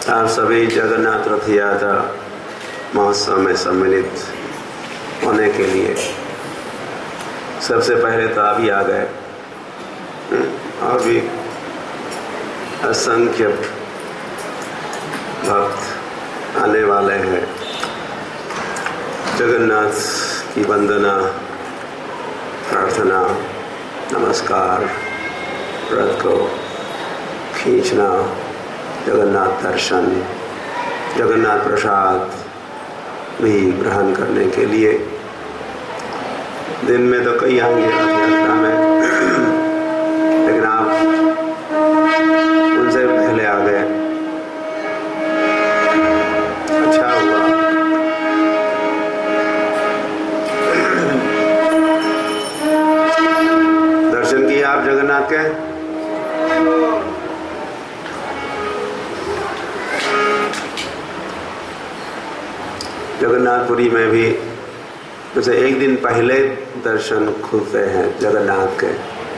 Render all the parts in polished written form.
आप सभी जगन्नाथ रथ यात्रा महोत्सव में सम्मिलित होने के लिए सबसे पहले तो आप ही आ गए और भी असंख्य भक्त आने वाले हैं। जगन्नाथ की वंदना, प्रार्थना, नमस्कार, रथ को खींचना, जगन्नाथ दर्शन, जगन्नाथ प्रसाद भी ग्रहण करने के लिए दिन में तो कई आएंगे रथ यात्रा में, लेकिन आप उनसे पहले आ गए, अच्छा हुआ। दर्शन किए आप जगन्नाथ के? जगन्नाथपुरी में भी जैसे एक दिन पहले दर्शन खुलते हैं जगन्नाथ के।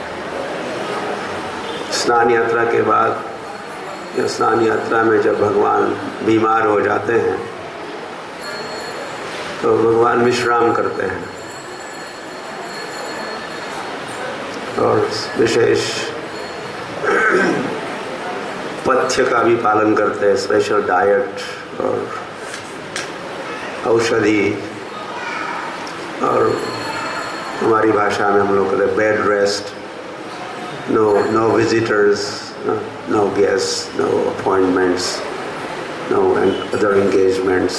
स्नान यात्रा के बाद या स्नान यात्रा में जब भगवान बीमार हो जाते हैं तो भगवान विश्राम करते हैं और विशेष पथ्य का भी पालन करते हैं, स्पेशल डाइट और औषधि, और हमारी भाषा में हम लोग कहते हैं bed rest, no visitors, no guest, no appointments, no other engagements.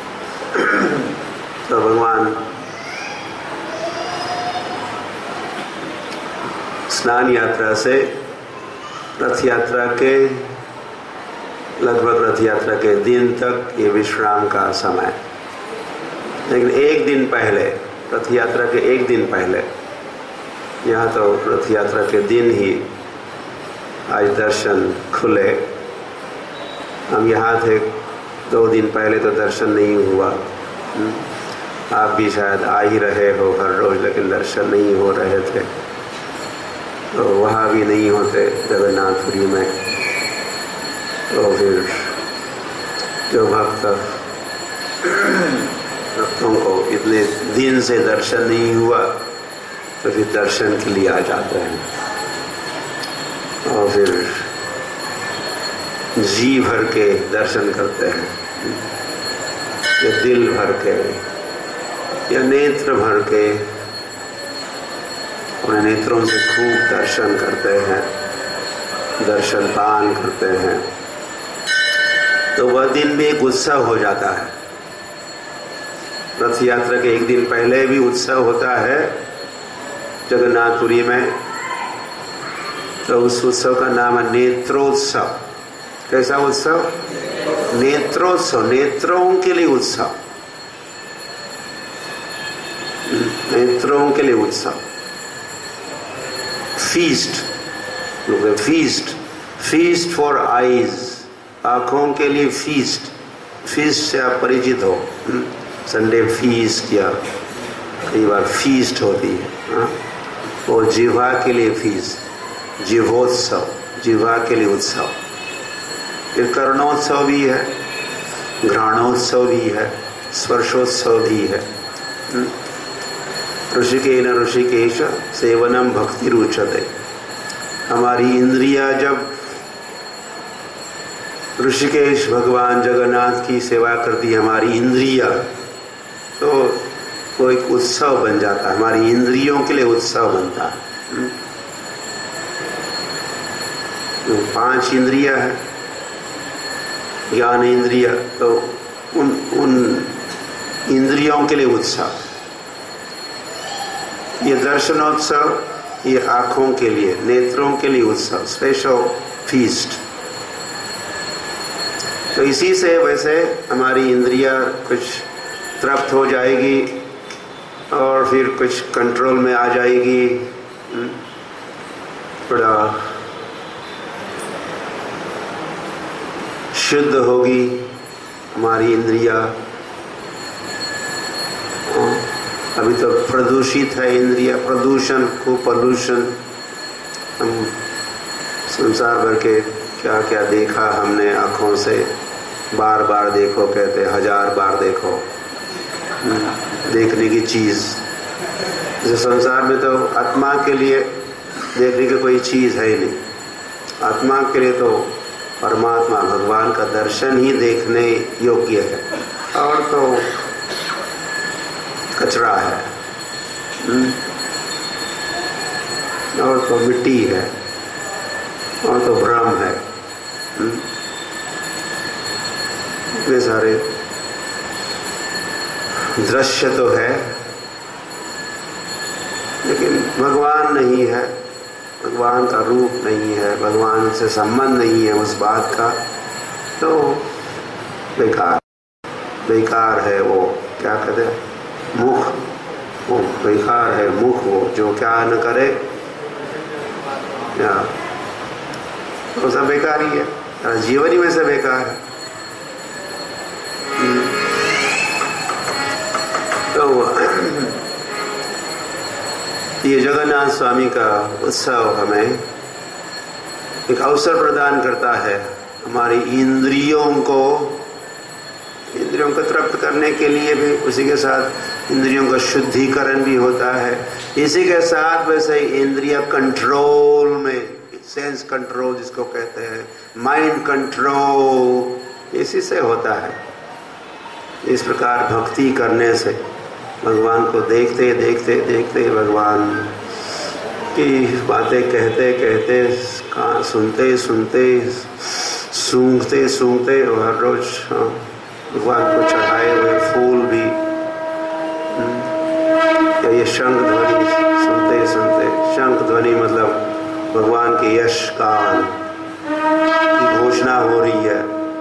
तो भगवान स्नान यात्रा से रथ यात्रा के लगभग रथ यात्रा के दिन तक ये विश्राम का समय, लेकिन एक दिन पहले, रथ यात्रा के एक दिन पहले, यहाँ तो रथ यात्रा के दिन ही आज दर्शन खुले। हम यहाँ थे 2 दिन पहले तो दर्शन नहीं हुआ। आप भी शायद आ ही रहे हो हर रोज, लेकिन दर्शन नहीं हो रहे थे, तो वहाँ भी नहीं होते जगन्नाथपुरी में। तो फिर जो भक्त भक्तों को इतने दिन से दर्शन नहीं हुआ तो फिर दर्शन के लिए आ जाते हैं और फिर जी भर के दर्शन करते हैं, या दिल भर के या नेत्र भर के, अपने नेत्रों से खूब दर्शन करते हैं, दर्शन पान करते हैं, तो वह दिन भी एक उत्सव हो जाता है। रथ यात्रा के एक दिन पहले भी उत्सव होता है जगन्नाथपुरी में, तो उस उत्सव का नाम है नेत्रोत्सव। कैसा उत्सव? नेत्रोत्सव, नेत्रों के लिए उत्सव, नेत्रों के लिए उत्सव। Feast, feast, feast for eyes, आंखों के लिए फीस्ट। फीस्ट से आप परिचित हो, संडे फीस्ट या कई बार फीस्ट होती है, वो जिह्वा के लिए फीस्ट, जिह्वोत्सव, जिह्वा के लिए उत्सव। फिर कर्णोत्सव भी है, घ्राणोत्सव भी है, स्पर्शोत्सव भी है। ऋषिकेन ऋषिकेश सेवनम भक्ति रुचते। हमारी इंद्रिया जब ऋषिकेश भगवान जगन्नाथ की सेवा करती है, हमारी इंद्रिया, तो वो एक उत्सव बन जाता है, हमारी इंद्रियों के लिए उत्सव बनता है। 5 इंद्रिया है, ज्ञान इंद्रिया, तो उन इंद्रियों के लिए उत्सव। ये दर्शनोत्सव, ये आँखों के लिए, नेत्रों के लिए उत्सव, स्पेशल फीस्ट। तो इसी से वैसे हमारी इंद्रिया कुछ तृप्त हो जाएगी और फिर कुछ कंट्रोल में आ जाएगी, बड़ा शुद्ध होगी हमारी इंद्रिया। अभी तो प्रदूषित है इंद्रिया, प्रदूषण को पोल्यूशन, हम संसार भर के क्या क्या देखा हमने आँखों से, बार बार देखो कहते, 1000 बार देखो। देखने की चीज़ जैसे संसार में तो आत्मा के लिए देखने की कोई चीज़ है ही नहीं। आत्मा के लिए तो परमात्मा भगवान का दर्शन ही देखने योग्य है, और तो कचरा है, और तो मिट्टी है, और तो भ्रम है। इतने सारे दृश्य तो है, लेकिन भगवान नहीं है, भगवान का रूप नहीं है, भगवान से संबंध नहीं है उस बात का, तो बेकार है वो। क्या कहते हैं, मुख, वो बेकार है मुख, वो जो क्या न करे या वो सब बेकार ही है। जीवन ही में से बेकार है। तो ये जगन्नाथ स्वामी का उत्सव हमें एक अवसर प्रदान करता है हमारी इंद्रियों को तृप्त करने के लिए भी, उसी के साथ इंद्रियों का शुद्धिकरण भी होता है। इसी के साथ वैसे इंद्रिय कंट्रोल में, सेंस कंट्रोल जिसको कहते हैं, माइंड कंट्रोल, इसी से होता है। इस प्रकार भक्ति करने से भगवान को देखते देखते देखते, भगवान की बातें कहते कहते, सुनते सुनते, सूंघते सूंघते, हर रोज भगवान को चढ़ाए हुए फूल भी, या ये शंख ध्वनि सुनते सुनते, शंख ध्वनि मतलब भगवान के यश गान की घोषणा हो रही है,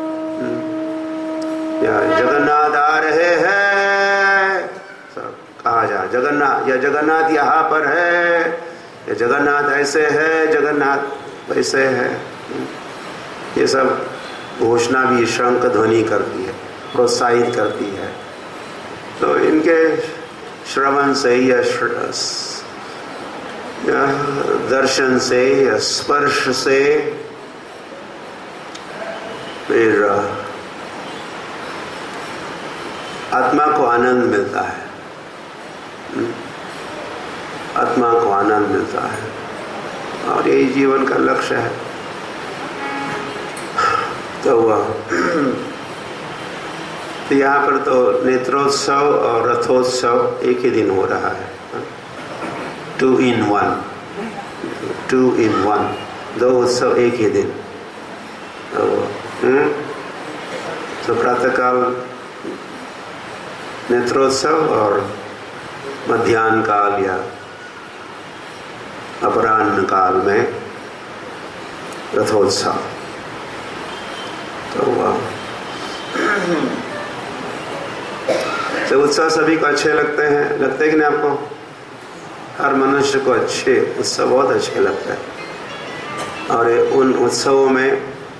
या जगन्नाथ आ रहे हैं, सब कहा जा जगन्नाथ, या जगन्नाथ यहाँ पर है, या जगन्नाथ ऐसे है, जगन्नाथ वैसे है, ये सब घोषणा भी शंख ध्वनि करती है, प्रोत्साहित करती है। तो इनके श्रवण से या दर्शन से या स्पर्श से फिर आत्मा को आनंद मिलता है, आत्मा को आनंद मिलता है, और यही जीवन का लक्ष्य है। तो यहाँ पर तो नेत्रोत्सव और रथोत्सव एक ही दिन हो रहा है, 2 in 1, 2 in 1, 2 उत्सव एक ही दिन। तो प्रातःकाल नेत्रोत्सव और मध्याह्न काल या अपराह्न काल में रथोत्सव। तो उत्सव सभी को अच्छे लगते हैं कि नहीं आपको? हर मनुष्य को अच्छे उत्सव बहुत अच्छे लगते हैं, और उन उत्सवों में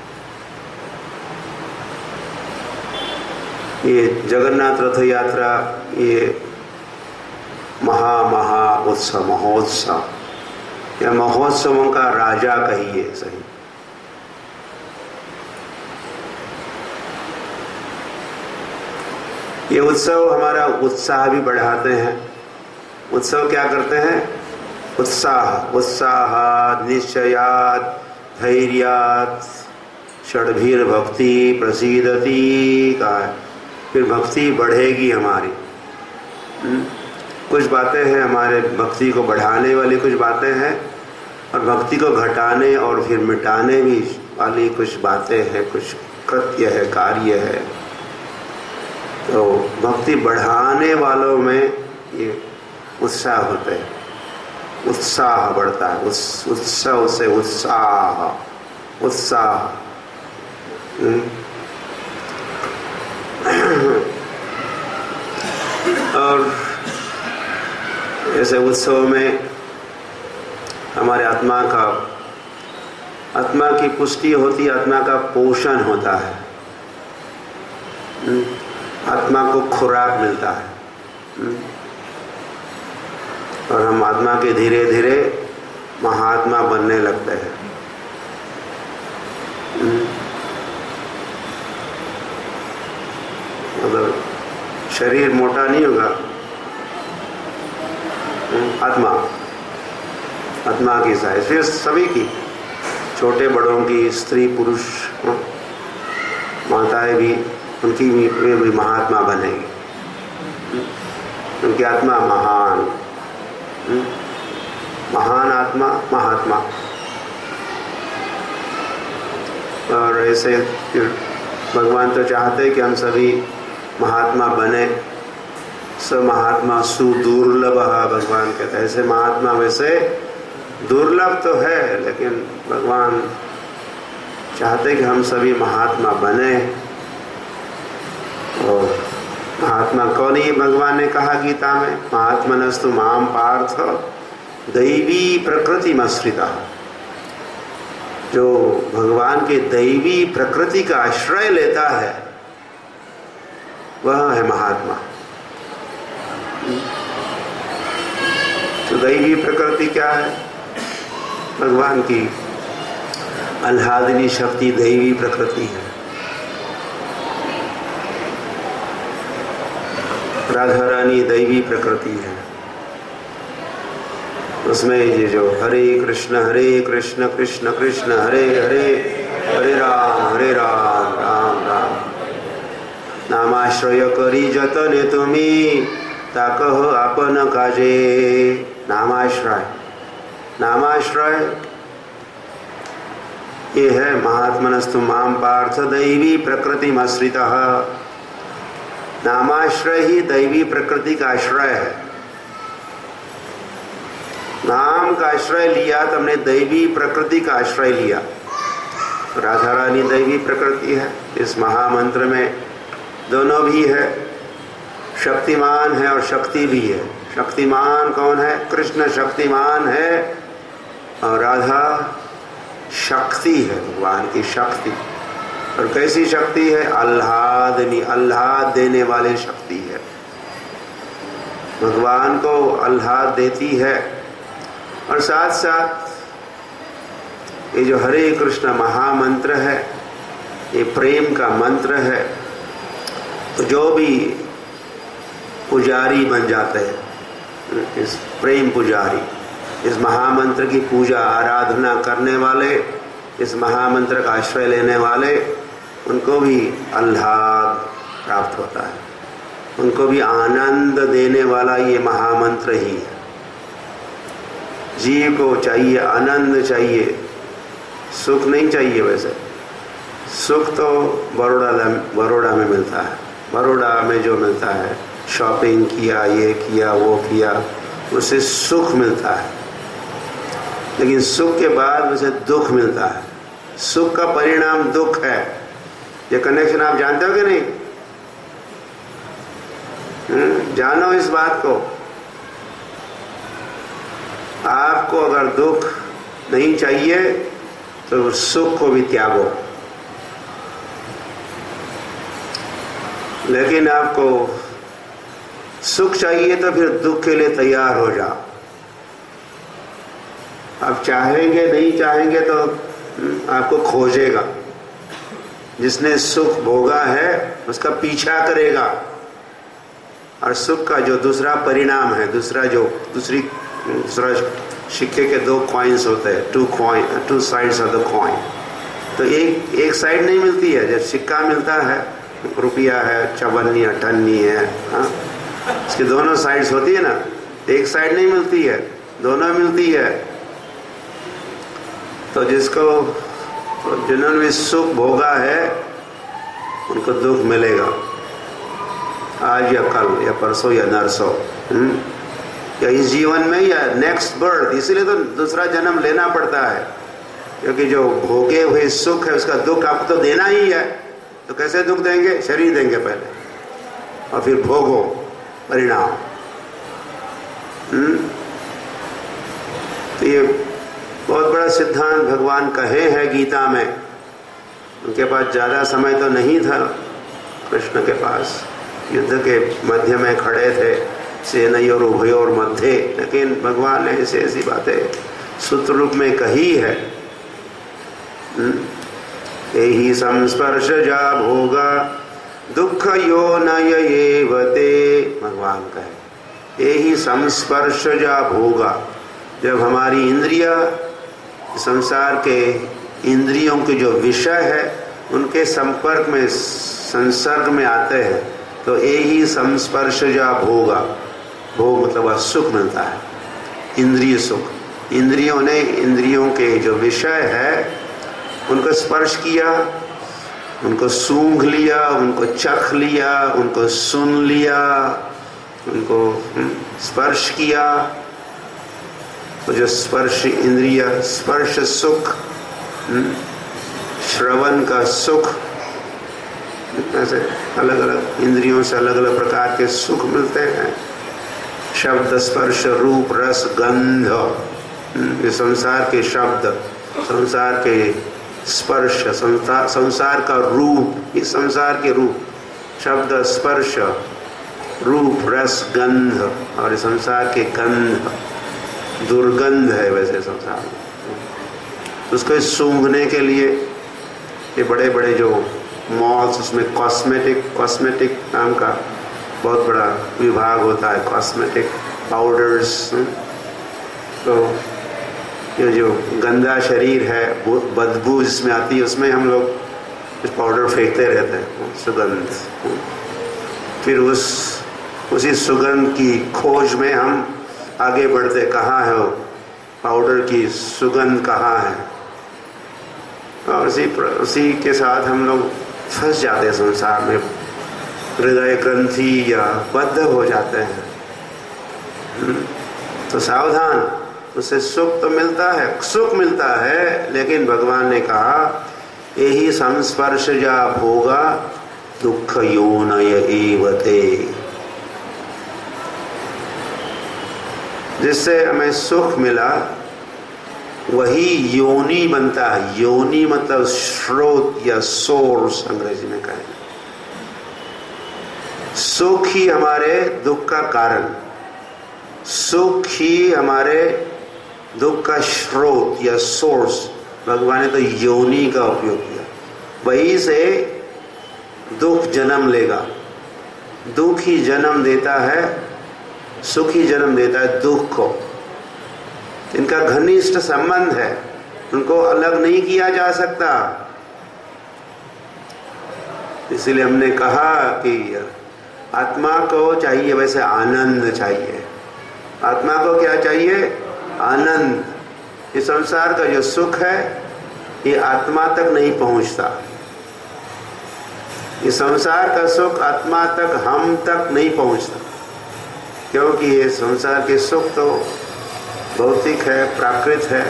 ये जगन्नाथ रथ यात्रा, ये महा उत्सव, महोत्सव या महोत्सवों का राजा कहिए सही। ये उत्सव हमारा उत्साह भी बढ़ाते हैं। उत्सव क्या करते हैं? उत्साह निश्चयात् धैर्यात् षड्भीर भक्ति प्रसीदति का है। फिर भक्ति बढ़ेगी हमारी। कुछ बातें हैं हमारे भक्ति को बढ़ाने वाली, कुछ बातें हैं, और भक्ति को घटाने और फिर मिटाने भी वाली कुछ बातें हैं, कुछ कृत्य है, कार्य है। तो भक्ति बढ़ाने वालों में ये उत्साह होते हैं, उत्साह बढ़ता है, उत्सव से उत्साह। और ऐसे उत्सव में हमारे आत्मा की पुष्टि होती है, आत्मा का पोषण होता है, आत्मा को खुराक मिलता है, और हम आत्मा के धीरे धीरे महात्मा बनने लगते हैं। शरीर मोटा नहीं होगा, आत्मा की साइज, फिर सभी की, छोटे बड़ों की, स्त्री पुरुष, माताएं भी, उनकी भी महात्मा बनेगी, उनकी आत्मा महान आत्मा, महात्मा। और ऐसे भगवान तो चाहते कि हम सभी महात्मा बने। स महात्मा सुदुर्लभ, भगवान कहते हैं। ऐसे महात्मा वैसे दुर्लभ तो है, लेकिन भगवान चाहते कि हम सभी महात्मा बने। और महात्मा कौन ही भगवान ने कहा गीता में, महात्मनस्तु माम पार्थ दैवी प्रकृति मश्रिता। जो भगवान के दैवी प्रकृति का आश्रय लेता है वह है महात्मा। तो दैवी प्रकृति क्या है? भगवान की आह्लादिनी शक्ति दैवी प्रकृति है। राधा रानी दैवी प्रकृति है। उसमें ये जो हरे कृष्ण कृष्ण कृष्ण हरे हरे, हरे राम राम राम। नामाश्रय करी जतने तुम्ही ताकह आपन काजे। नामाश्रय ये है महात्मनस्तु माम पार्थ दैवी प्रकृति मश्रितः। नामाश्रय ही दैवी प्रकृति का आश्रय है। नाम का आश्रय लिया तो हमने दैवी प्रकृति का आश्रय लिया। राधा रानी दैवी प्रकृति है। इस महामंत्र में दोनों भी है, शक्तिमान है और शक्ति भी है। शक्तिमान कौन है? कृष्ण शक्तिमान है और राधा शक्ति है, भगवान की शक्ति। और कैसी शक्ति है? आह्लाद देने वाली शक्ति है। भगवान को आह्लाद देती है। और साथ साथ ये जो हरे कृष्ण महामंत्र है, ये प्रेम का मंत्र है। तो जो भी पुजारी बन जाते हैं, इस प्रेम पुजारी, इस महामंत्र की पूजा आराधना करने वाले, इस महामंत्र का आश्रय लेने वाले, उनको भी आह्लाद प्राप्त होता है। उनको भी आनंद देने वाला ये महामंत्र ही है। जीव को चाहिए आनंद, चाहिए सुख नहीं चाहिए। वैसे सुख तो बड़ौदा में मिलता है। बड़ौदा में जो मिलता है, शॉपिंग किया, ये किया, वो किया, उससे सुख मिलता है। लेकिन सुख के बाद उसे दुख मिलता है। सुख का परिणाम दुख है। ये कनेक्शन आप जानते हो कि नहीं? जानो इस बात को। आपको अगर दुख नहीं चाहिए तो सुख को भी त्यागो। लेकिन आपको सुख चाहिए तो फिर दुख के लिए तैयार हो जाओ। आप चाहेंगे, नहीं चाहेंगे तो आपको खोजेगा। जिसने सुख भोगा है उसका पीछा करेगा। और सुख का जो दूसरा परिणाम है, दूसरा सिक्के के दो कॉइन्स होते हैं, two sides of the coin. तो एक साइड नहीं मिलती है। जब सिक्का मिलता है, रुपया है, चवन्नी अठन्नी है, हाँ, इसकी दोनों साइड्स होती है ना। एक साइड नहीं मिलती है, दोनों मिलती है। तो जिन्होंने भी सुख भोगा है उनको दुख मिलेगा, आज या कल या परसों या नरसों, या इस जीवन में या नेक्स्ट बर्थ। इसीलिए तो दूसरा जन्म लेना पड़ता है, क्योंकि जो भोगे हुए सुख है उसका दुख आपको तो देना ही है। तो कैसे दुख देंगे? शरीर देंगे पहले और फिर भोगो परिणाम। तो ये बहुत बड़ा सिद्धांत भगवान कहे हैं गीता में। उनके पास ज़्यादा समय तो नहीं था, कृष्ण के पास युद्ध के मध्य में खड़े थे, सेनयोर उभयोर मध्य, लेकिन भगवान ने ऐसी बातें सूत्र रूप में कही है। यही संस्पर्श जा भोगा दुख यो नय एवते, भगवान कहे यही संस्पर्श जा भोगा। जब हमारी इंद्रिया संसार के इंद्रियों के जो विषय है उनके संपर्क में संसर्ग में आते हैं तो यही संस्पर्श जा भोगा। भोग मतलब सुख मिलता है, इंद्रिय सुख। इंद्रियों ने इंद्रियों के जो विषय है उनको स्पर्श किया, उनको सूंघ लिया, उनको चख लिया, उनको सुन लिया, उनको स्पर्श किया। तो जो स्पर्श इंद्रिय, स्पर्श सुख, श्रवण का सुख, ऐसे अलग अलग इंद्रियों से अलग अलग प्रकार के सुख मिलते हैं। शब्द, स्पर्श, रूप, रस, गंध, ये संसार के शब्द, संसार के स्पर्श, संसार का रूप, ये संसार के रूप, शब्द, स्पर्श, रूप, रस, गंध, और ये संसार के गंध, दुर्गंध है वैसे संसार में। उसको सूंघने के लिए ये बड़े बड़े जो मॉल्स, उसमें कॉस्मेटिक नाम का बहुत बड़ा विभाग होता है, कॉस्मेटिक पाउडर्स। तो ये जो गंदा शरीर है, बदबू जिसमें आती है, उसमें हम लोग कुछ पाउडर फेंकते रहते हैं, सुगंध। फिर उसी सुगंध की खोज में हम आगे बढ़ते, कहाँ है वो पाउडर की सुगंध, कहाँ है। और उसी के साथ हम लोग फंस जाते हैं संसार में, हृदय ग्रंथि या बद्ध हो जाते हैं। तो सावधान, उससे सुख तो मिलता है, सुख मिलता है, लेकिन भगवान ने कहा यही संस्पर्श जा भोगा दुख योनय एवते। जिससे हमें सुख मिला वही योनि बनता है। योनि मतलब स्रोत या सोर्स अंग्रेजी में कहें। सुख ही हमारे दुख का कारण, सुख ही हमारे दुख का स्रोत या सोर्स। भगवान ने तो योनि का उपयोग किया, वही से दुख जन्म लेगा। दुख ही जन्म देता है, सुख ही जन्म देता है दुख को। इनका घनिष्ठ संबंध है, उनको अलग नहीं किया जा सकता। इसीलिए हमने कहा कि आत्मा को चाहिए वैसे आनंद चाहिए। आत्मा को क्या चाहिए? आनंद। ये संसार का जो सुख है ये आत्मा तक नहीं पहुंचता। ये संसार का सुख आत्मा तक, हम तक नहीं पहुंचता, क्योंकि ये संसार के सुख तो भौतिक है, प्राकृत है।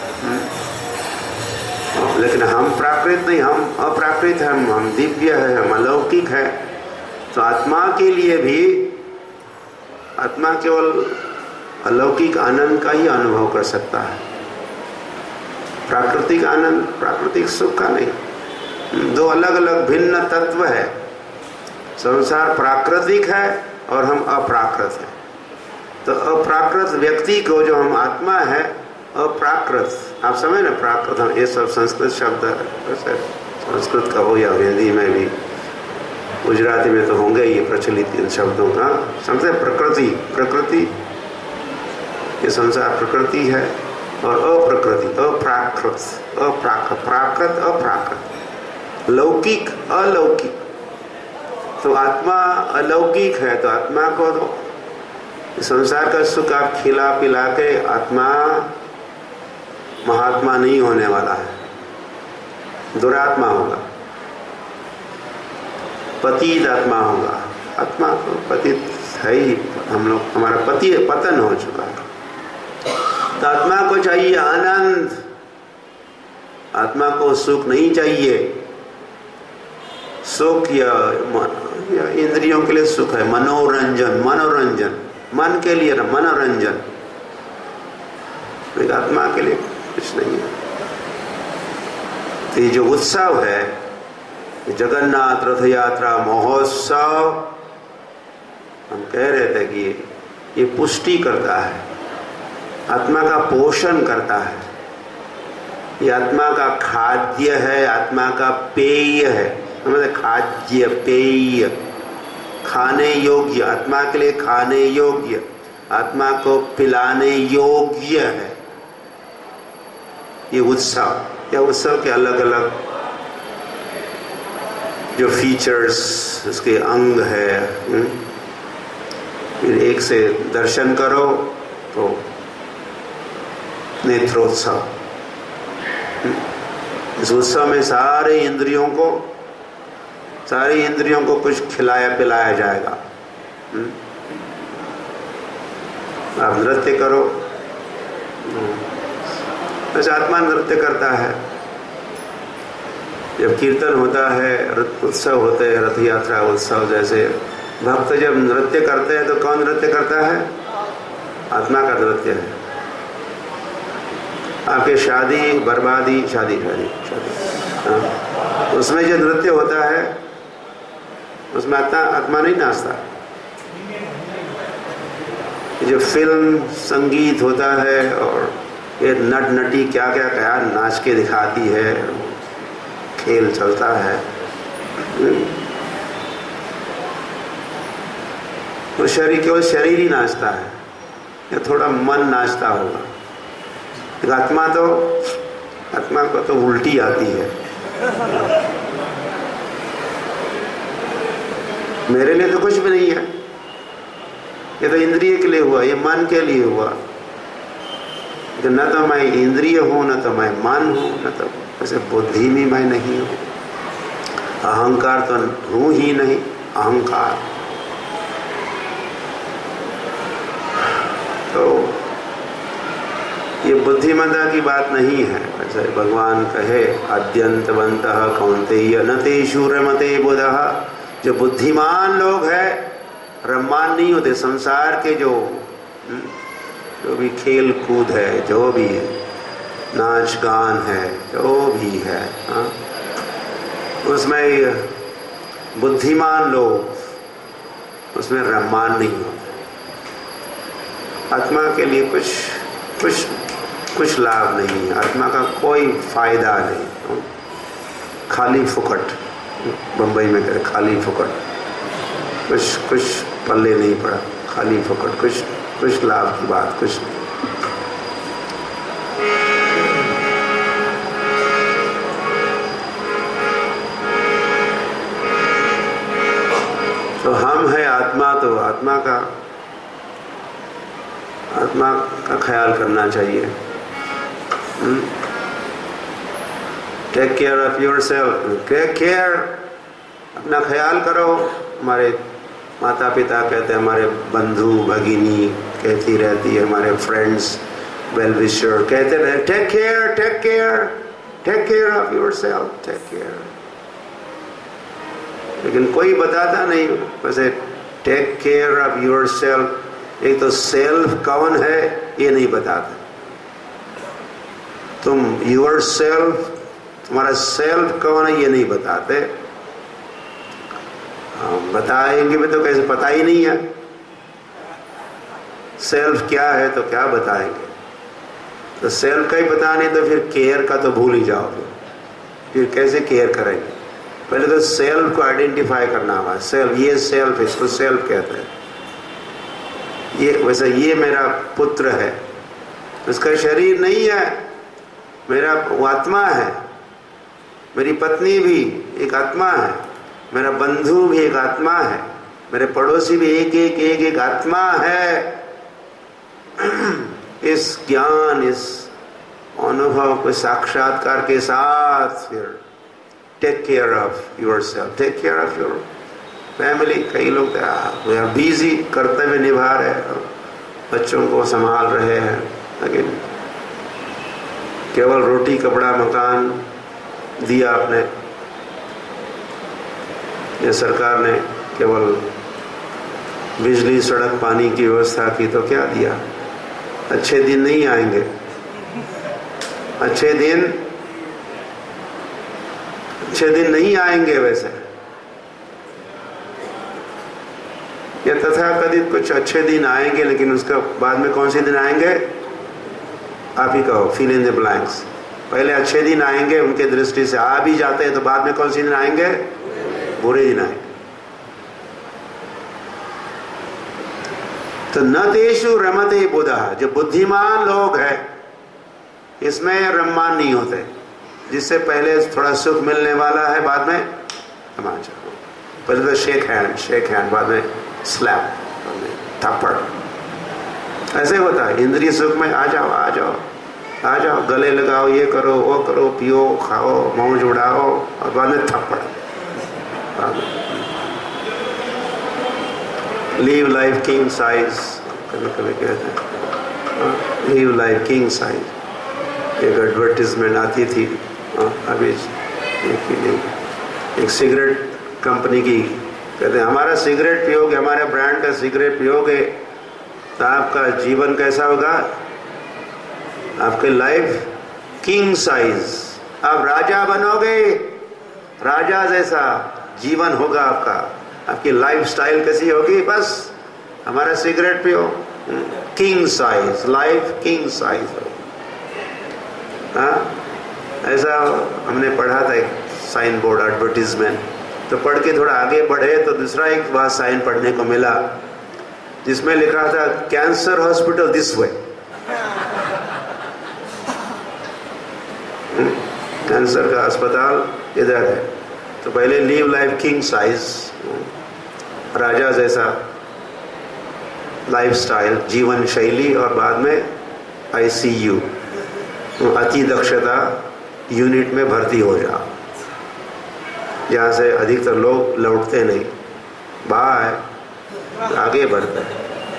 लेकिन हम प्राकृत नहीं, हम अप्राकृत है, हम दिव्य है, हम अलौकिक है। तो आत्मा के लिए भी, आत्मा केवल अलौकिक आनंद का ही अनुभव कर सकता है, प्राकृतिक आनंद, प्राकृतिक सुख का नहीं। दो अलग अलग भिन्न तत्व है। संसार प्राकृतिक है और हम अप्राकृत है। तो अप्राकृत व्यक्ति को जो हम आत्मा है, अप्राकृत, आप समझ ना, प्राकृत, हम ये सब संस्कृत शब्द है, संस्कृत का हो या हिंदी में भी, गुजराती में तो होंगे ये प्रचलित इन शब्दों का। समझे? प्रकृति, प्रकृति, ये संसार प्रकृति है, और अप्रकृति, अप्राकृत, अप्राकृत, प्राकृत, अप्राकृत, लौकिक, अलौकिक। तो आत्मा अलौकिक है, तो आत्मा को तो संसार का सुख आप खिला पिला के आत्मा महात्मा नहीं होने वाला है, दुरात्मा होगा, पतित आत्मा होगा। आत्मा तो पतित है ही, हम लोग, हमारा पतन हो चुका है। तो आत्मा को चाहिए आनंद, आत्मा को सुख नहीं चाहिए। सुख या इंद्रियों के लिए सुख है, मनोरंजन, मनोरंजन, मन के लिए मनोरंजन, लेकिन आत्मा के लिए कुछ नहीं है। तो ये जो उत्सव है, जगन्नाथ रथ यात्रा महोत्सव, हम कह रहे थे कि ये पुष्टि करता है, आत्मा का पोषण करता है, ये आत्मा का खाद्य है, आत्मा का पेय है। मतलब खाद्य पेय, खाने योग्य, आत्मा के लिए खाने योग्य, आत्मा को पिलाने योग्य है ये उत्सव। या उत्सव के अलग अलग जो फीचर्स, उसके अंग है। फिर एक से दर्शन करो तो नेत्रोत्सव। इस उत्सव में सारी इंद्रियों को कुछ खिलाया पिलाया जाएगा। आप नृत्य करो, वैसे आत्मा नृत्य करता है। जब कीर्तन होता है, उत्सव होते हैं, रथ यात्रा उत्सव जैसे, भक्त जब नृत्य करते हैं तो कौन नृत्य करता है? आत्मा का नृत्य है। आपके शादी बर्बादी, शादी हाँ, उसमें जो नृत्य होता है उसमें आत्मा नहीं नाचता। जो फिल्म संगीत होता है और ये नट नटी क्या क्या क्या नाच के दिखाती है, खेल चलता है, वो शरीर केवल शरीर ही नाचता है या थोड़ा मन नाचता होगा। आत्मा को तो उल्टी आती है। मेरे लिए तो कुछ भी नहीं है, ये तो इंद्रिय के लिए हुआ, ये मन के लिए हुआ। न तो मैं इंद्रिय हूं, न तो मैं मन हूं, न तो वैसे बुद्धि में मैं नहीं हूं। अहंकार तो हूं ही नहीं, अहंकार तो ये बुद्धिमता की बात नहीं है। वैसे भगवान कहे अद्यंतवन्तः कौन्तेय न तेषु रमते बुधः। जो बुद्धिमान लोग हैं रमान नहीं होते। संसार के जो भी खेल कूद है, जो भी है, नाच गान है, जो भी है, हाँ, उसमें बुद्धिमान लोग उसमें रमान नहीं होते। आत्मा के लिए कुछ लाभ नहीं है, आत्मा का कोई फायदा नहीं, खाली फुकट। बंबई में कहते खाली फुकट, कुछ पल्ले नहीं पड़ा, खाली फुकट, कुछ लाभ की बात कुछ नहीं। तो हम है आत्मा, तो आत्मा का ख्याल करना चाहिए। Take care of yourself, take care, अपना ख्याल करो। हमारे माता पिता कहते हैं, हमारे बंधु भगिनी कहती रहती है, हमारे फ्रेंड्स वेल विशर कहते रहे take care, take care, take care of yourself, take care. लेकिन कोई बताता नहीं। वैसे टेक केयर ऑफ योरसेल्फ, एक तो सेल्फ कौन है ये नहीं बताते। तुम योरसेल्फ, तुम्हारा सेल्फ कौन है ये नहीं बताते। बताएंगे भी तो कैसे, पता ही नहीं है सेल्फ क्या है, तो क्या बताएंगे। तो सेल्फ का ही पता नहीं तो फिर केयर का तो भूल ही जाओगे। फिर कैसे केयर करेंगे? पहले तो सेल्फ को आइडेंटिफाई करना होगा। सेल्फ, ये सेल्फ, इसको सेल्फ कहते हैं। ये वैसे ये मेरा पुत्र है, उसका शरीर नहीं है, मेरा वो आत्मा है। मेरी पत्नी भी एक आत्मा है, मेरा बंधु भी एक आत्मा है, मेरे पड़ोसी भी एक आत्मा है। इस ज्ञान, इस अनुभव को साक्षात्कार के साथ फिर take care of yourself, take care of your family. कई लोग बिजी कर्तव्य निभा रहे हैं, बच्चों को संभाल रहे हैं, लेकिन केवल रोटी कपड़ा मकान दिया आपने, ये सरकार ने केवल बिजली सड़क पानी की व्यवस्था की, तो क्या दिया? अच्छे दिन नहीं आएंगे, अच्छे दिन नहीं आएंगे। वैसे या तथाकथित कुछ अच्छे दिन आएंगे, लेकिन उसका बाद में कौन से दिन आएंगे आप ही कहो, फिल इन द ब्लैंक्स। पहले अच्छे दिन आएंगे उनके दृष्टि से, आ भी जाते हैं तो बाद में कौन से दिन आएंगे? बुरे दिन आएंगे। तो न तेषु रमते बुधः, जो बुद्धिमान लोग हैं इसमें रममान नहीं होते, जिससे पहले थोड़ा सुख मिलने वाला है बाद में पहले तो शेक हैंड बाद में स्लैप, थप्पड़, ऐसे होता है। इंद्रिय सुख में आ जाओ आ जाओ आ जाओ, गले लगाओ, ये करो वो करो, पियो खाओ मौज उड़ाओ, और बाद में थप्पड़। लीव लाइफ किंग साइज, कभी कभी कहते हैं लीव लाइफ किंग साइज। एक एडवर्टीजमेंट आती थी अभी एक सिगरेट कंपनी की, कहते हैं हमारा सिगरेट पियोगे, हमारे ब्रांड का सिगरेट पियोगे तो आपका जीवन कैसा होगा? आपके लाइफ किंग साइज, आप राजा बनोगे, राजा जैसा जीवन होगा आपका। आपकी लाइफ स्टाइल कैसी होगी? बस हमारा सिगरेट पियो, king size, life king size. हाँ, ऐसा हमने पढ़ा था एक साइन बोर्ड एडवर्टीजमेंट, तो पढ़ के थोड़ा आगे बढ़े तो दूसरा एक वहाँ साइन पढ़ने को मिला जिसमें लिखा था cancer hospital this way. Cancer का अस्पताल इधर है। तो पहले लीव लाइफ किंग साइज, राजा जैसा लाइफ स्टाइल, जीवन शैली, और बाद में ICU, अति दक्षता यूनिट में भर्ती हो जाओ, जहाँ से अधिकतर लोग लौटते नहीं, बाय आगे बढ़ते हैं।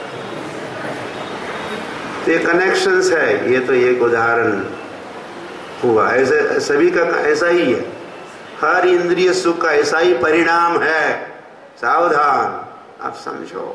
तो ये कनेक्शंस है, ये तो एक उदाहरण हुआ। ऐसे सभी का ऐसा ही है, हर इंद्रिय सुख का ऐसा ही परिणाम है। सावधान, आप समझो।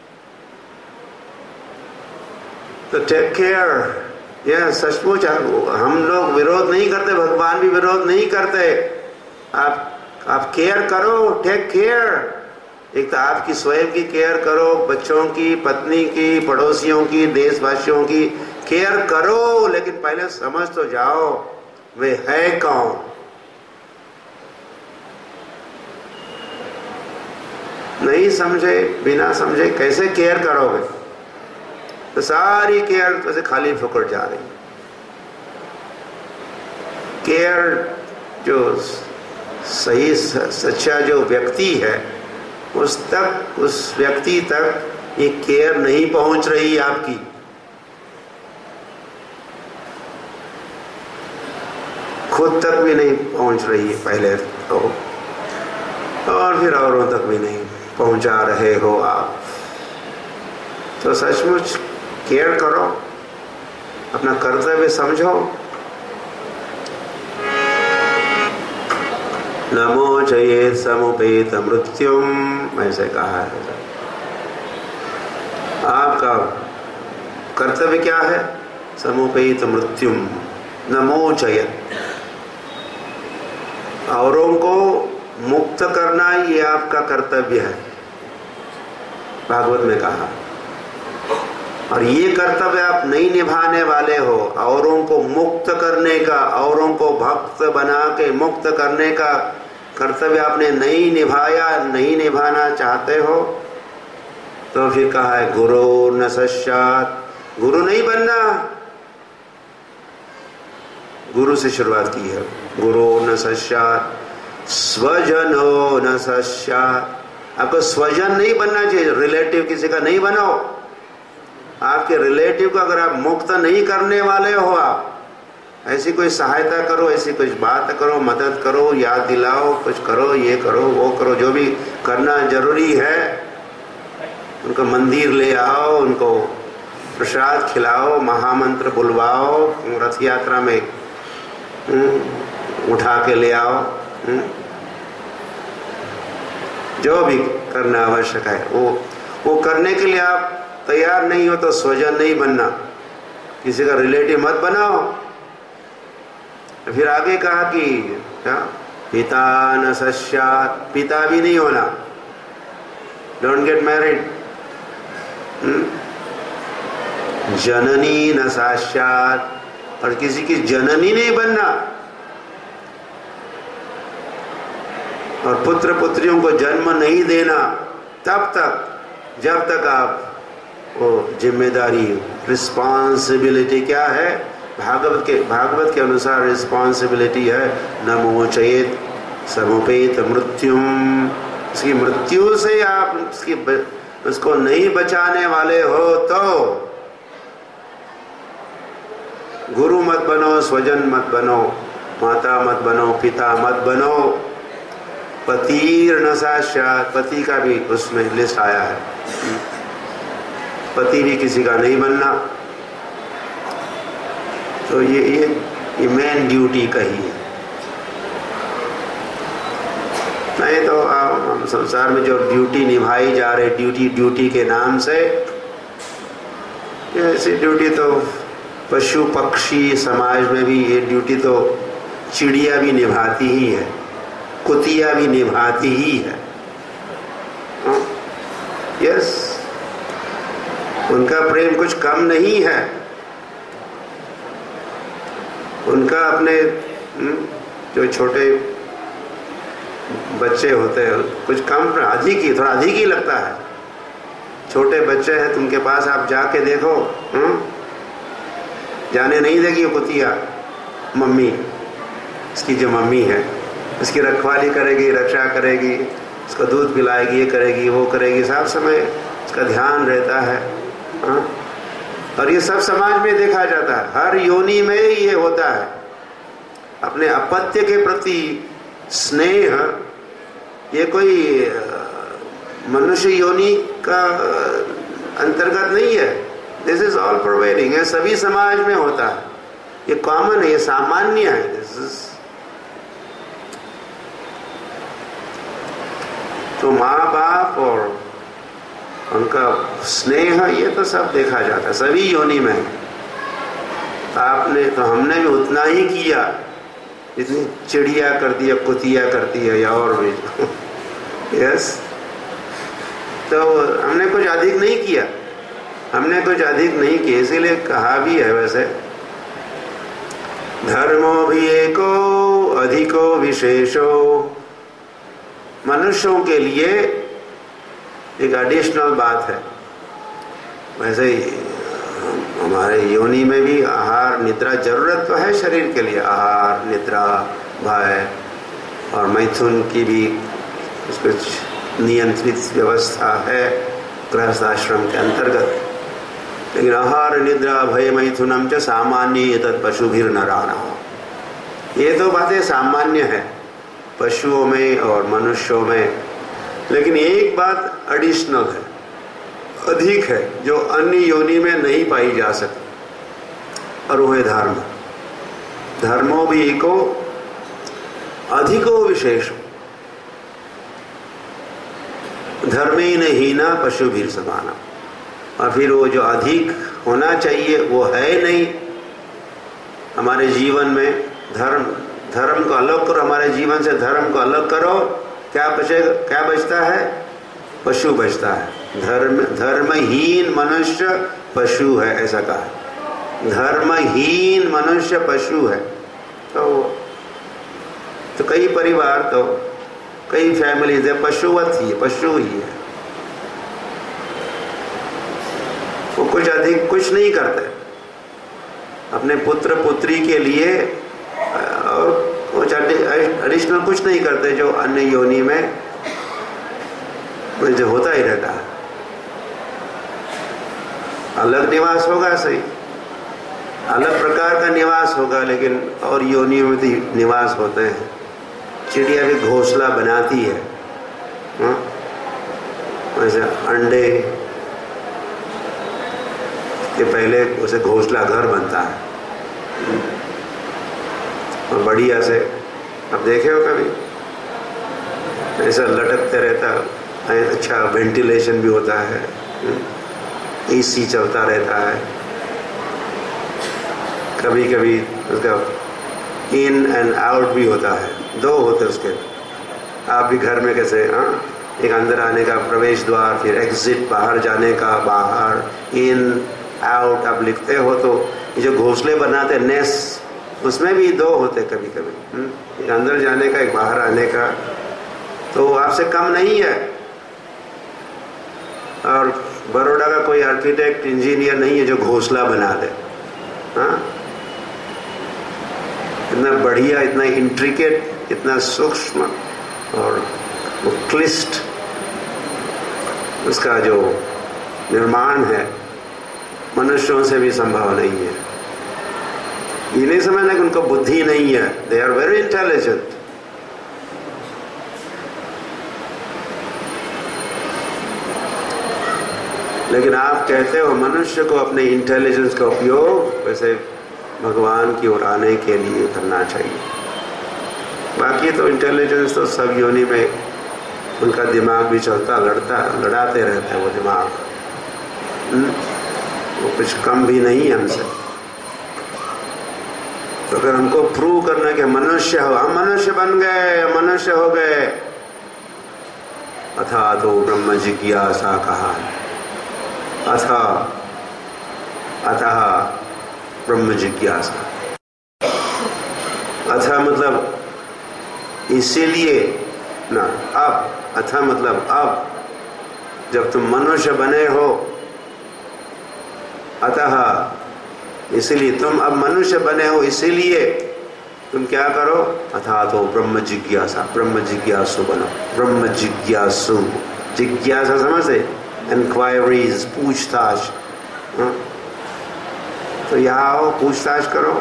तो टेक केयर। यह सचमुच हम लोग विरोध नहीं करते, भगवान भी विरोध नहीं करते। आप केयर करो, टेक केयर। एक तो आपकी स्वयं की केयर करो, बच्चों की, पत्नी की, पड़ोसियों की, देशवासियों की केयर करो, लेकिन पहले समझ तो जाओ वे है कौन। नहीं समझे, बिना समझे कैसे केयर करोगे? तो सारी केयर तो से खाली फुकट जा रही। केयर जो सही सच्चा जो व्यक्ति है उस व्यक्ति तक ये केयर नहीं पहुंच रही आपकी। खुद तक भी नहीं पहुंच रही है पहले तो, और फिर औरों तक भी नहीं पहुंचा रहे हो आप। तो सचमुच केयर करो, अपना कर्तव्य समझो। नमो चयेत समुपेत मृत्युम, ऐसे कहा है। आपका कर्तव्य क्या है? समुपेत मृत्युम, नमो चयेत, औरों को मुक्त करना ये आपका कर्तव्य है, भागवत में कहा। और ये कर्तव्य आप नहीं निभाने वाले हो, औरों को मुक्त करने का, औरों को भक्त बना के मुक्त करने का कर्तव्य आपने नहीं निभाया, नहीं निभाना चाहते हो, तो फिर कहा है गुरु न सश्चात्, गुरु नहीं बनना। गुरु से शुरुआत की है, गुरु न सश्चात्, स्वजनो न सश्चात्। आपको स्वजन नहीं बनना चाहिए, रिलेटिव किसी का नहीं बनो। आपके रिलेटिव को अगर आप मुक्त नहीं करने वाले हो, आप ऐसी कोई सहायता करो, ऐसी कुछ बात करो, मदद करो, याद दिलाओ, कुछ करो, ये करो वो करो, जो भी करना जरूरी है। उनको मंदिर ले आओ, उनको प्रसाद खिलाओ, महामंत्र बुलवाओ, रथ यात्रा में उठा के ले आओ। जो भी करना आवश्यक है वो करने के लिए आप तैयार नहीं हो तो स्वजन नहीं बनना, किसी का रिलेटिव मत बनाओ। फिर आगे कहा कि क्या? पिता न सश्चात्, पिता भी नहीं होना, डोंट गेट मैरिड। जननी न साक्षात्, और किसी की जननी नहीं बनना। और पुत्र पुत्रियों को जन्म नहीं देना तब तक जब तक आप वो जिम्मेदारी, रिस्पॉन्सिबिलिटी क्या है, भागवत के अनुसार रिस्पॉन्सिबिलिटी है न मोचयेत समुपेत मृत्युम। उसकी मृत्यु से आप उसको नहीं बचाने वाले हो तो गुरु मत बनो, स्वजन मत बनो, माता मत बनो, पिता मत बनो। पतिर्न साक्षात्, पति का भी उसमें लिस्ट आया है, पति भी किसी का नहीं बनना। तो ये मेन ड्यूटी कही है। नहीं तो हम संसार में जो ड्यूटी निभाई जा रही, ड्यूटी के नाम से, ऐसी ड्यूटी तो पशु पक्षी समाज में भी ये ड्यूटी तो चिड़िया भी निभाती ही है, कुतिया भी निभाती ही है। यस, उनका प्रेम कुछ कम नहीं है। उनका अपने जो छोटे बच्चे होते हैं कुछ कम, थोड़ा अधिक ही लगता है। छोटे बच्चे हैं तुमके पास, आप जाके देखो, जाने नहीं देगी वो कुतिया। मम्मी, इसकी जो मम्मी है, इसकी रखवाली करेगी, रक्षा करेगी, उसको दूध पिलाएगी, ये करेगी, वो करेगी, सब समय उसका ध्यान रहता है। और ये सब समाज में देखा जाता है, हर योनि में ये होता है। अपने अपत्य के प्रति स्नेह ये कोई मनुष्य योनि का अंतर्गत नहीं है। दिस इज ऑल प्रोवाइडिंग है, सभी समाज में होता है, ये कॉमन है, ये सामान्य है। दिस इज तो माँ बाप और उनका स्नेह ये तो सब देखा जाता है, सभी योनि में। आपने तो, हमने भी उतना ही किया जितनी चिड़िया करती है, कुतिया करती है, या और भी। यस, तो हमने कुछ अधिक नहीं किया, हमने कुछ अधिक नहीं किया। इसीलिए कहा भी है वैसे, धर्मो भी एको अधिको विशेषो। मनुष्यों के लिए एक एडिशनल बात है। वैसे ही हमारे योनि में भी आहार निद्रा जरूरत तो है शरीर के लिए, आहार निद्रा भय और मैथुन की भी कुछ नियंत्रित व्यवस्था है गृहस्थ आश्रम के अंतर्गत। लेकिन आहार निद्रा भय मैथुनम च सामान्य तत् पशुभिर नराणाम्, ये तो बातें सामान्य है पशुओं में और मनुष्यों में। लेकिन एक बात एडिशनल है, अधिक है, जो अन्य योनि में नहीं पाई जा सकती, और वो है धर्म। धर्मो भी एको अधिको विशेष, धर्मेण हीना पशुभिर समाना। और फिर वो जो अधिक होना चाहिए वो है नहीं हमारे जीवन में। धर्म को अलग करो, हमारे जीवन से धर्म को अलग करो, क्या बचेगा? क्या बचता है? पशु बचता है। धर्महीन मनुष्य पशु है, ऐसा कहा। धर्महीन मनुष्य पशु है। तो कई परिवार, तो कई फैमिलीज है पशुवत ही, पशु ही है। वो कुछ अधिक कुछ नहीं करते अपने पुत्र पुत्री के लिए, और कुछ एडिशनल कुछ नहीं करते जो अन्य योनि में जो होता ही रहता है। अलग निवास होगा, सही, अलग प्रकार का निवास होगा, लेकिन और योनियों में भी निवास होते हैं। चिड़िया भी घोंसला बनाती है, वैसे अंडे के पहले उसे घोंसला घर बनता है, और बढ़िया से, अब देखे हो कभी, ऐसा लटकते रहता है, अच्छा वेंटिलेशन भी होता है, एसी चलता रहता है। कभी कभी उसका इन एंड आउट भी होता है, दो होते उसके। आप भी घर में कैसे, एक अंदर आने का प्रवेश द्वार, फिर एग्जिट बाहर जाने का, बाहर इन आउट आप लिखते हो, तो जो घोंसले बनाते नेस्ट, उसमें भी दो होते कभी कभी, एक अंदर जाने का, एक बाहर आने का, तो वो आपसे कम नहीं है। और बड़ौदा का कोई आर्किटेक्ट इंजीनियर नहीं है जो घोंसला बना दे। हाँ, इतना बढ़िया, इतना इंट्रिकेट, इतना सूक्ष्म और क्लिष्ट उसका जो निर्माण है, मनुष्यों से भी संभव नहीं है। ये नहीं समझना कि उनको बुद्धि नहीं है, दे आर वेरी इंटेलिजेंट। लेकिन आप कहते हो मनुष्य को अपने इंटेलिजेंस का उपयोग वैसे भगवान की ओर आने के लिए करना चाहिए। बाकी तो इंटेलिजेंस तो सब योनि में उनका दिमाग भी चलता, लड़ाते रहता है वो दिमाग, वो कुछ कम भी नहीं है हमसे। तो अगर हमको प्रूव करना कि मनुष्य हो, हम मनुष्य बन गए, मनुष्य हो गए, अथा तो ब्रह्म जिज्ञासा कहा, अतः ब्रह्म जिज्ञासा। अथा मतलब इसीलिए ना, अब, अथा मतलब अब, जब तुम मनुष्य बने हो, अतः इसलिए तुम अब मनुष्य बने हो, इसीलिए तुम क्या करो, अथा तो ब्रह्म जिज्ञासा, ब्रह्म जिज्ञासु बनो। ब्रह्म जिज्ञासु, जिज्ञासा समझते, इंक्वायरीज, पूछताछ। तो यहाँ आओ, पूछताछ करो।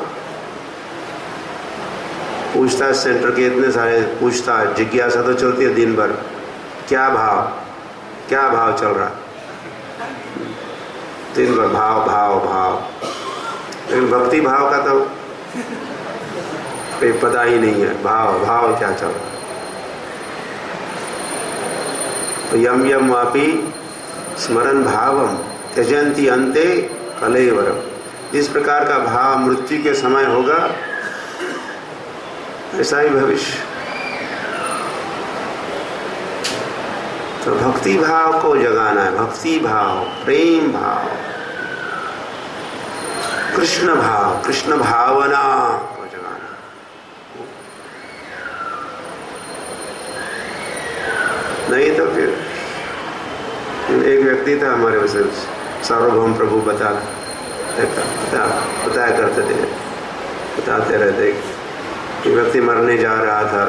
पूछताछ सेंटर के इतने सारे पूछताछ, जिज्ञासा तो चलती है दिन भर। क्या भाव चल रहा दिन भर, भाव। लेकिन भक्ति भाव का तो कोई पता ही नहीं है, भाव क्या चल रहा। तो यम यम वापी स्मरण भावम त्यजंती अंते कलेवरम। जिस प्रकार का भाव मृत्यु के समय होगा, ऐसा ही भविष्य। तो भक्ति भाव को जगाना है, भक्ति भाव, प्रेम भाव, कृष्ण भाव, कृष्ण भावना को जगाना। नहीं तो फिर एक व्यक्ति था हमारे वैसे, सार्वभौम प्रभु बताया करते थे, बताते रहते कि व्यक्ति मरने जा रहा था,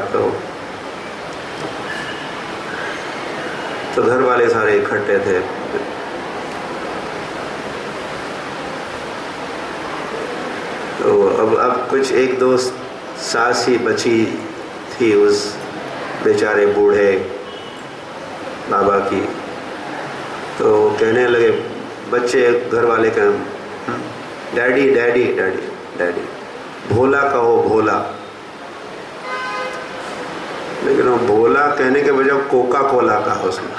तो घर वाले सारे इकट्ठे थे। तो अब कुछ एक दो सास ही बची थी उस बेचारे बूढ़े बाबा की। तो कहने लगे बच्चे, घर वाले कहें, daddy daddy daddy daddy, Bhola कहो भोला। लेकिन वो भोला कहने के बजाय कोका कोला कहा उसने,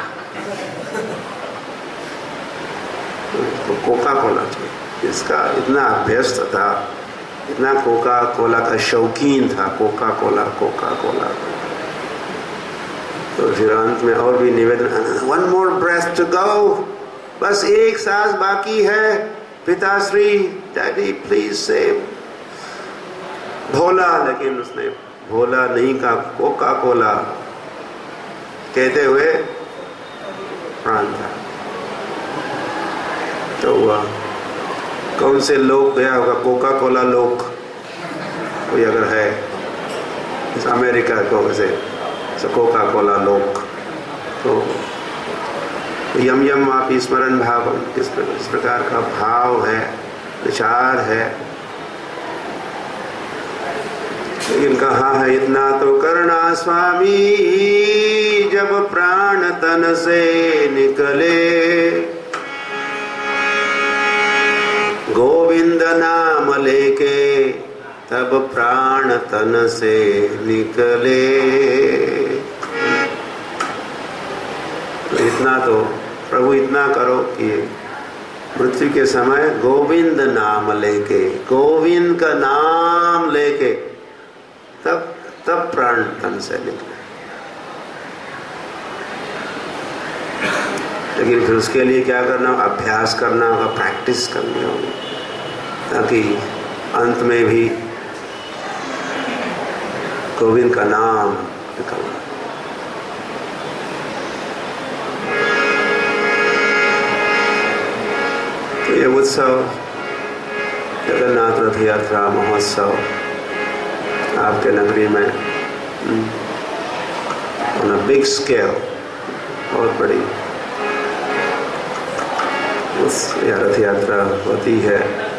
तो कोका कोला चाहिए। इसका इतना अभ्यस्त था, इतना कोका कोला का शौकीन था, कोका कोला। तो फिर अंत में और भी निवेदन, one more breath to go, बस एक सांस बाकी है पिताश्री, डैडी प्लीज सेव भोला। लेकिन उसने भोला नहीं कहा, कोका कोला कहते हुए प्राण था। तो हुआ, कौन से लोग गया होगा, कोका कोला लोग कोई अगर है अमेरिका को, वैसे कोका कोला लोग। तो यम यम आप स्मरण भाव, इस प्रकार का भाव है, विचार है। लेकिन कहाँ है इतना तो करना स्वामी, जब प्राण तन से निकले, गोविंद नाम लेके तब प्राण तन से निकले। तो इतना तो प्रभु इतना करो कि मृत्यु के समय गोविंद नाम लेके, गोविंद का नाम लेके तब प्राण तन से निकले। लेकिन फिर उसके लिए क्या करना, अभ्यास करना होगा, प्रैक्टिस करनी होगी। ताकि अंत में भी गोविंद का नाम निकलना। तो ये उत्सव जगन्नाथ रथ यात्रा महोत्सव आपके नगरी में ऑन अ बिग स्केल, बहुत बड़ी उस रथ यात्रा होती है।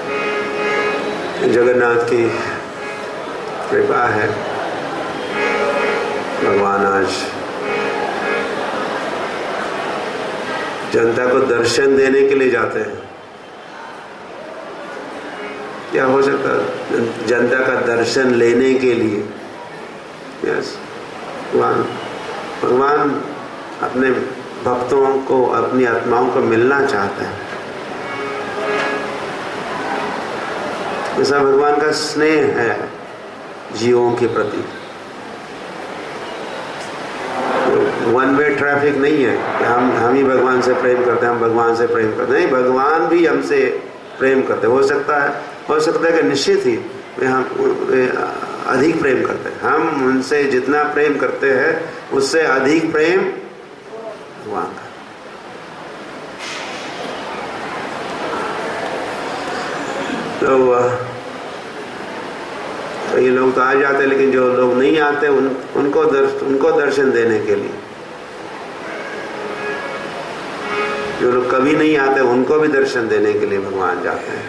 जगन्नाथ की कृपा है, भगवान आज जनता को दर्शन देने के लिए जाते हैं। क्या हो सकता है जनता का दर्शन लेने के लिए? यस, भगवान अपने भक्तों को, अपनी आत्माओं को मिलना चाहता है। ऐसा भगवान का स्नेह है जीवों के प्रति। वन वे ट्रैफिक नहीं है कि हम ही भगवान से प्रेम करते हैं, हम भगवान से प्रेम करते हैं। नहीं, भगवान भी हमसे प्रेम करते हैं। हो सकता है कि निश्चित ही हम अधिक प्रेम करते हैं। हम उनसे जितना प्रेम करते हैं उससे अधिक प्रेम भगवान का। तो ये लोग तो आ जाते हैं, लेकिन जो लोग नहीं आते उनको दर्शन देने के लिए, जो लोग कभी नहीं आते उनको भी दर्शन देने के लिए भगवान जाते हैं।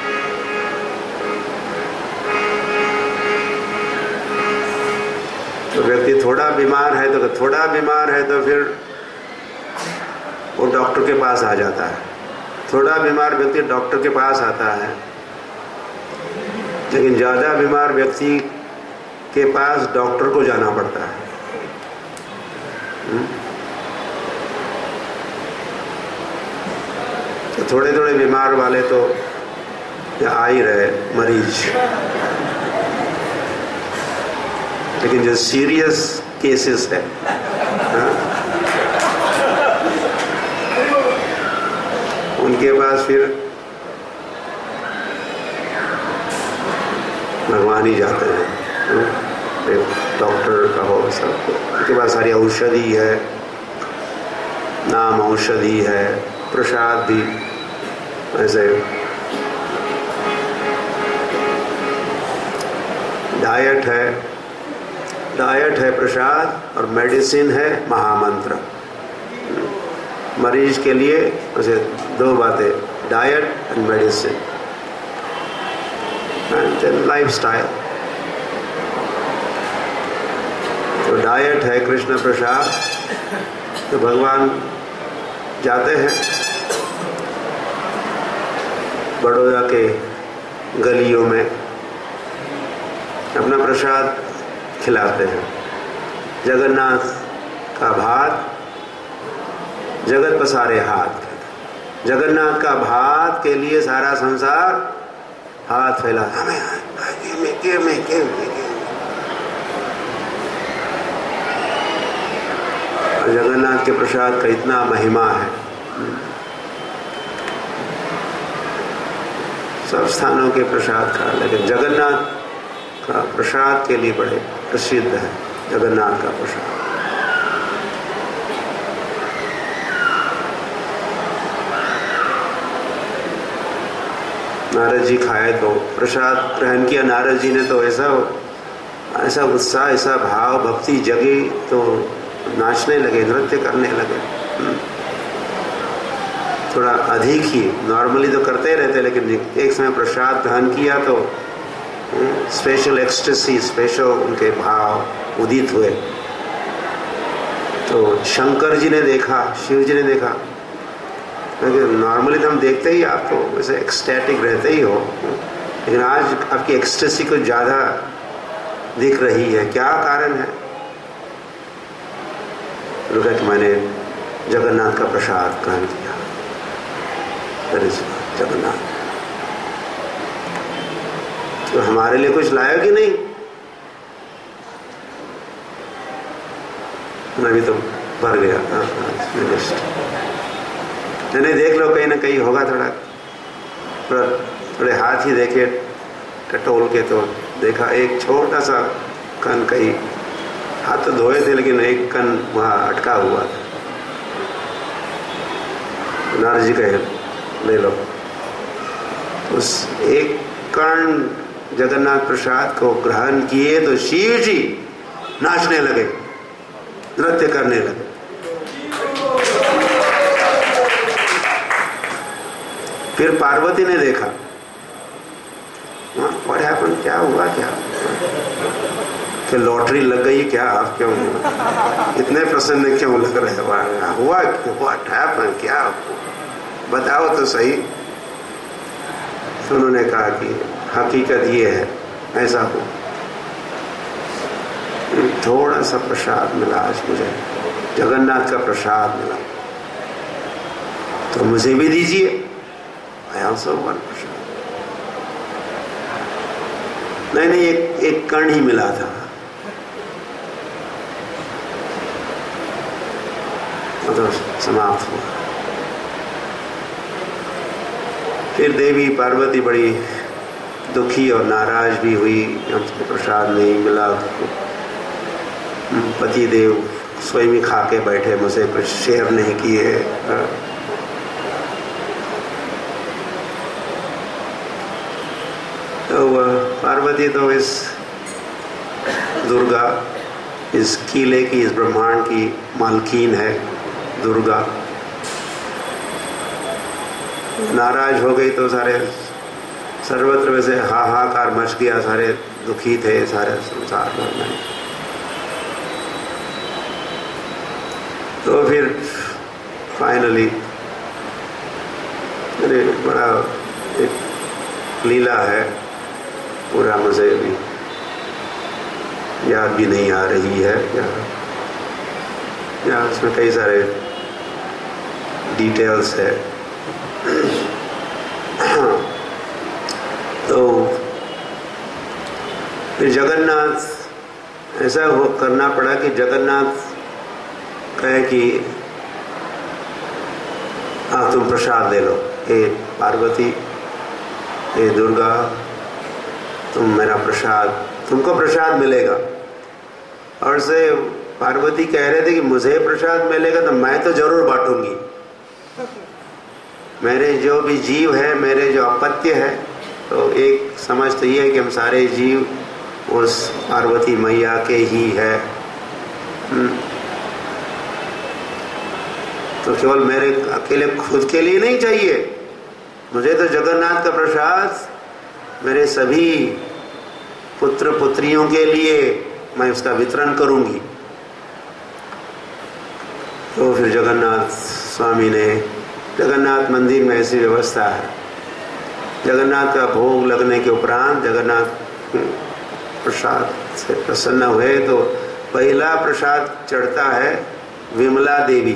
तो व्यक्ति थोड़ा बीमार है तो फिर वो डॉक्टर के पास आ जाता है। थोड़ा बीमार व्यक्ति डॉक्टर के पास आता है, लेकिन ज़्यादा बीमार व्यक्ति के पास डॉक्टर को जाना पड़ता है। तो थोड़े थोड़े बीमार वाले तो आ ही रहे मरीज, लेकिन जो सीरियस केसेस है, उनके पास फिर भगवान ही जाते हैं। डॉक्टर का हो सब, उनके पास सारी औषधि है, नाम औषधि है, प्रसाद भी ऐसे डाइट है प्रसाद, और मेडिसिन है महामंत्र। मरीज के लिए ऐसे दो बातें, diet and medicine and then lifestyle. तो डाइट है कृष्ण प्रसाद। तो भगवान जाते हैं बड़ौदा के गलियों में, अपना प्रसाद खिलाते हैं। जगन्नाथ का भात जगत पसारे हाथ। जगन्नाथ का भात के लिए सारा संसार हाथ फैला, हमें और जगन्नाथ के प्रसाद का इतना महिमा है। सब स्थानों के प्रसाद का, लेकिन जगन्नाथ का प्रसाद के लिए बड़े प्रसिद्ध है जगन्नाथ का प्रसाद। नारद जी खाए तो प्रसाद ग्रहण किया। नारद जी ने तो ऐसा उत्साह, ऐसा भाव भक्ति जगी, तो नाचने लगे, नृत्य करने लगे। थोड़ा अधिक ही, नॉर्मली तो करते रहते, लेकिन एक समय प्रसाद ग्रहण किया तो स्पेशल एक्सटेसी, स्पेशल उनके भाव उदित हुए। तो शंकर जी ने देखा, शिव जी ने देखा, नॉर्मली तो हम देखते ही आप तो वैसे एक्सटैटिक रहते ही हो, लेकिन आज आपकी एक्सटेसी को ज़्यादा दिख रही है। क्या कारण है? रुका कि मैंने जगन्नाथ का प्रसाद ग्रहण किया। जगन्नाथ तो हमारे लिए कुछ लाया कि नहीं? मैं भी तो भर गया। नहीं, देख लो, कहीं ना कहीं होगा थोड़ा थोड़े हाथ ही देखे टटोल के, तो देखा एक छोटा सा कण, कहीं हाथ तो धोए थे लेकिन एक कण वहाँ अटका हुआ था। नारद जी कहे ले लो। उस एक कण जगन्नाथ प्रसाद को ग्रहण किए तो शिव जी नाचने लगे, नृत्य करने लगे। फिर पार्वती ने देखा, व्हाट हैपेंड, क्या हुआ, क्या कि लॉटरी लग गई क्या, आप क्यों इतने प्रसन्न क्यों लग रहे हैं, हुआ व्हाट हैपेंड, क्या बताओ तो सही। तो उन्होंने कहा कि हकीकत ये है, ऐसा हो, थोड़ा सा प्रसाद मिला आज मुझे, जगन्नाथ का प्रसाद मिला, तो मुझे भी दीजिए, I also want प्रसाद। नहीं, एक कण ही मिला था, मतलब समाप्त हुआ। फिर देवी पार्वती बड़ी दुखी और नाराज भी हुई, हमको प्रसाद नहीं मिला। पति देव स्वयं ही खा के बैठे, मुझे कुछ शेयर नहीं किए। तो पार्वती तो इस दुर्गा, इस किले की, इस ब्रह्मांड की मालकीन है दुर्गा। नाराज हो गई तो सारे सर्वत्र वैसे हाहाकार मच गया, सारे दुखी थे सारे संसार में। तो फिर फाइनली बड़ा एक लीला है, पूरा मुझे भी याद भी नहीं आ रही है, या उसमें कई सारे डिटेल्स है। तो फिर जगन्नाथ ऐसा करना पड़ा कि जगन्नाथ कहे कि हाँ तुम प्रसाद ले लो, हे पार्वती, हे दुर्गा, तुम मेरा प्रसाद, तुमको प्रसाद मिलेगा। और से पार्वती कह रहे थे कि मुझे प्रसाद मिलेगा तो मैं तो जरूर बांटूंगी, मेरे जो भी जीव है, मेरे जो अपत्य है, तो एक समझ तो ये है कि हम सारे जीव उस पार्वती मैया के ही है। तो केवल मेरे अकेले खुद के लिए नहीं चाहिए, मुझे तो जगन्नाथ का प्रसाद मेरे सभी पुत्र पुत्रियों के लिए मैं उसका वितरण करूंगी। तो फिर जगन्नाथ स्वामी ने, जगन्नाथ मंदिर में ऐसी व्यवस्था है, जगन्नाथ का भोग लगने के उपरांत जगन्नाथ प्रसाद से प्रसन्न हुए तो पहला प्रसाद चढ़ता है विमला देवी।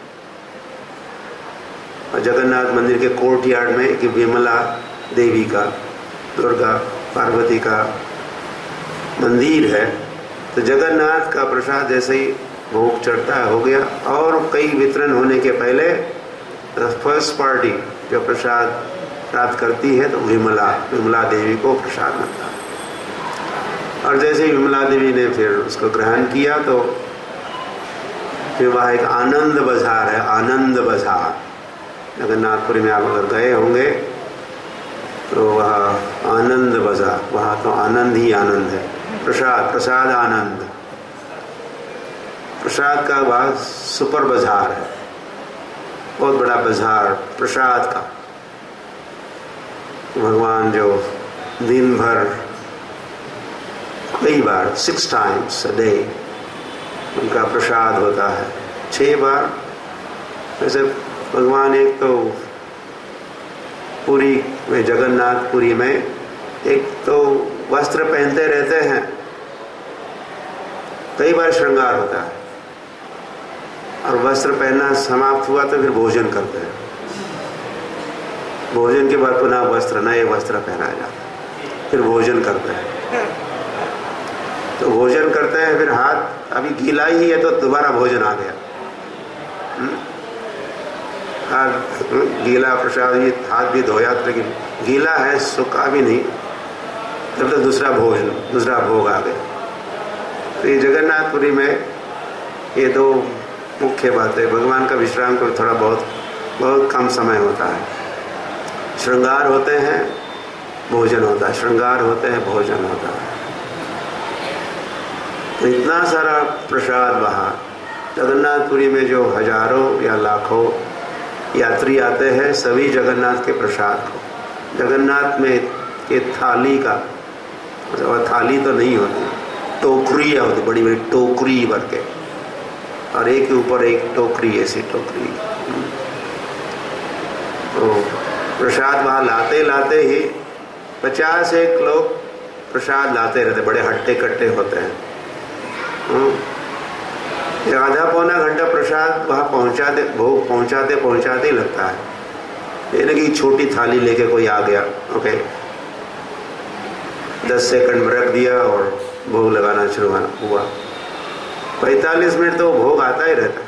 और जगन्नाथ मंदिर के कोर्टयार्ड में कि विमला देवी का, दुर्गा पार्वती का मंदिर है। तो जगन्नाथ का प्रसाद जैसे ही भोग चढ़ता हो गया, और कई वितरण होने के पहले फर्स्ट पार्टी जो प्रसाद प्राप्त करती है तो विमला देवी को प्रसाद मिलता है। और जैसे ही विमला देवी ने फिर उसको ग्रहण किया तो फिर वहाँ एक आनंद बाजार है, आनंद बाजार। जगन्नाथपुरी में आप अगर गए होंगे तो वहाँ आनंद बाजार, वहाँ तो आनंद ही आनंद है, प्रसाद आनंद। प्रसाद का वहाँ सुपर बाजार है, बहुत बड़ा बाजार प्रसाद का। भगवान जो दिन भर कई बार 6 times a day उनका प्रसाद होता है, 6 बार। वैसे भगवान एक तो पुरी में, जगन्नाथपुरी में एक तो वस्त्र पहनते रहते हैं, कई बार श्रृंगार होता है, और वस्त्र पहनना समाप्त हुआ तो फिर भोजन करते हैं, भोजन के बाद पुनः वस्त्र, नए वस्त्र पहनाया जाता है, फिर भोजन करते हैं। तो भोजन करते हैं, फिर हाथ अभी गीला ही है तो दोबारा भोजन आ गया, गीला प्रसाद, ये हाथ भी धोया, लेकिन गीला है, सूखा भी नहीं, तब तो दूसरा भोग आ गया। तो ये जगन्नाथपुरी में ये दो मुख्य बातें। भगवान का विश्राम को थोड़ा बहुत कम समय होता है। श्रृंगार होते हैं, भोजन होता है, श्रृंगार होते हैं, भोजन होता है। तो इतना सारा प्रसाद वहाँ जगन्नाथपुरी में, जो हजारों या लाखों यात्री आते हैं, सभी जगन्नाथ के प्रसाद को, जगन्नाथ में ये थाली का, और थाली तो नहीं होती, टोकरियाँ होती, बड़ी बड़ी टोकरी भर के, और एक के ऊपर एक टोकरी, ऐसी टोकरी। तो प्रसाद वहाँ लाते लाते ही 50 लोग प्रसाद लाते रहते, बड़े हट्टे कट्टे होते हैं। आधा पौना घंटा प्रसाद वहाँ भोग पहुँचाते ही लगता है। ये ना कि छोटी थाली लेके कोई आ गया, ओके, 10 सेकंड में रख दिया और भोग लगाना शुरू हुआ। 45 मिनट तो भोग आता ही रहता है।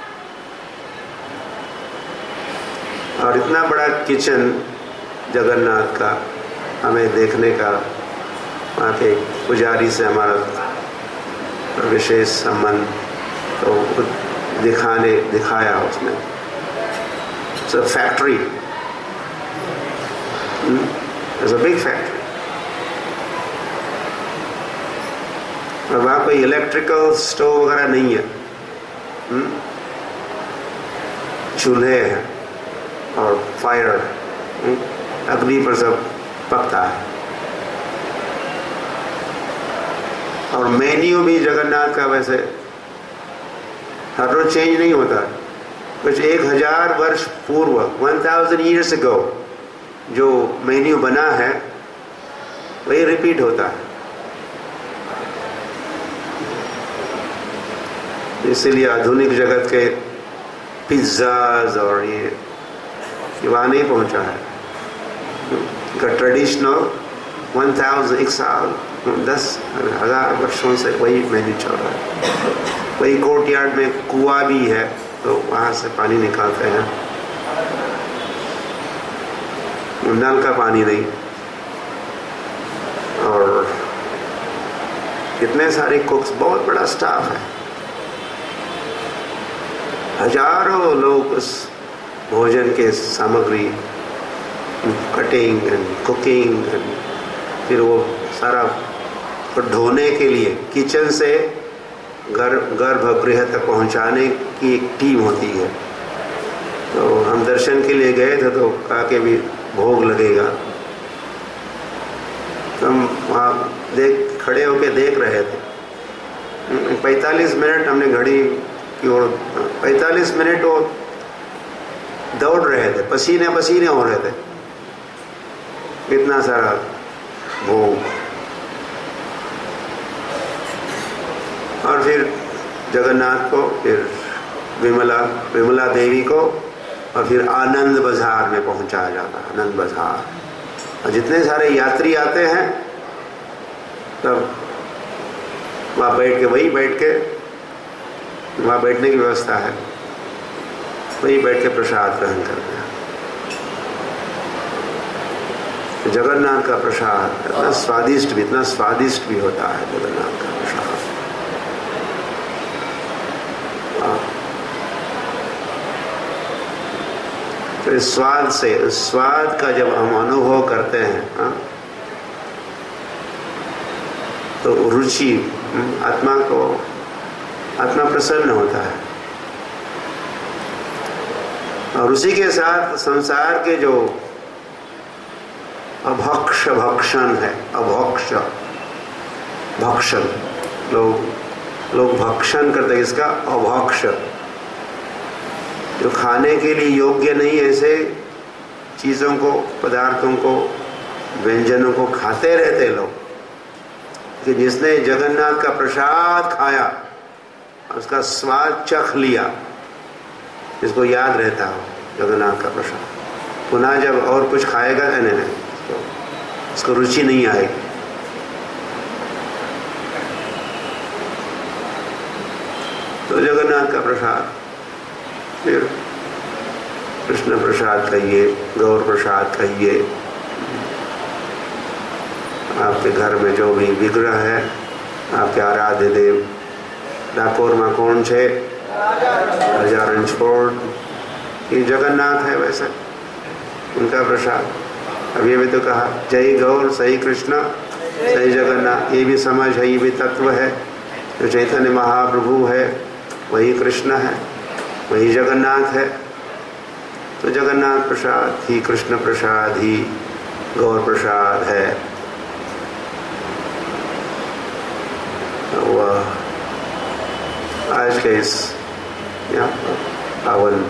और इतना बड़ा किचन जगन्नाथ का हमें देखने का, वहाँ के पुजारी से हमारा विशेष संबंध, तो दिखाया उसने। It's a factory. It's a big factory. और वहाँ कोई इलेक्ट्रिकल स्टोव वगैरह नहीं है, चूल्हे हैं और फायर, अग्नि पर सब पकता है। और मेन्यू भी जगन्नाथ का वैसे हर रोज चेंज नहीं होता। कुछ 1000 वर्ष पूर्व, 1000 years ago जो मेन्यू बना है वही रिपीट होता है। इसीलिए आधुनिक जगत के पिज्जाज और ये वहाँ नहीं पहुँचा है। का ट्रेडिशनल 1000 साल 10,000 वर्षों से वही मेन्यू चल रहा है। वही कोर्टयार्ड में कुआं भी है, तो वहाँ से पानी निकालते हैं, नल का पानी नहीं। और कितने सारे कुक्स, बहुत बड़ा स्टाफ है, हजारों लोग उस भोजन के सामग्री, कटिंग एंड कुकिंग, फिर वो सारा ढोने के लिए किचन से गर्भगृह तक पहुंचाने की एक टीम होती है। तो हम दर्शन के लिए गए थे, तो कहा कि भी भोग लगेगा। तो हम वहाँ खड़े होके देख रहे थे। 45 मिनट हमने घड़ी की ओर, 45 मिनट वो दौड़ रहे थे, पसीने हो रहे थे, इतना सारा भोग। और फिर जगन्नाथ को, फिर विमला देवी को, और फिर आनंद बाजार में पहुंचाया जाता है। आनंद बाजार, और जितने सारे यात्री आते हैं तब वहाँ वहाँ बैठने की व्यवस्था है, वहीं बैठ के प्रसाद ग्रहण करते हैं। जगन्नाथ का प्रसाद इतना स्वादिष्ट भी होता है। जगन्नाथ का प्रसाद तो इस स्वाद का जब हम अनुभव करते हैं, तो रुचि, आत्मा प्रसन्न होता है। और उसी के साथ संसार के जो भक्षण है, भक्षण लोग भक्षण करते हैं, इसका अभक्ष, जो खाने के लिए योग्य नहीं ऐसे चीज़ों को, पदार्थों को, व्यंजनों को खाते रहते लोग, कि जिसने जगन्नाथ का प्रसाद खाया, उसका स्वाद चख लिया, जिसको याद रहता हो जगन्नाथ का प्रसाद, पुनः जब और कुछ खाएगा नहीं, तो उसको रुचि नहीं आएगी। तो जगन्नाथ का प्रसाद, फिर कृष्ण प्रसाद कहिए, गौर प्रसाद कहिए, आपके घर में जो भी विग्रह है, आपके आराध्य देव डाकोर में कौन छे, हजारन छोड़, ये जगन्नाथ है, वैसे उनका प्रसाद। अब ये भी तो कहा जय गौर सही कृष्ण सही जगन्नाथ, ये भी समझ है, ये भी तत्व है। जो चैतन्य महाप्रभु है वही कृष्ण है, वही जगन्नाथ है। तो जगन्नाथ प्रसाद ही कृष्ण प्रसाद ही गौर प्रसाद है। वह आज के इस पावन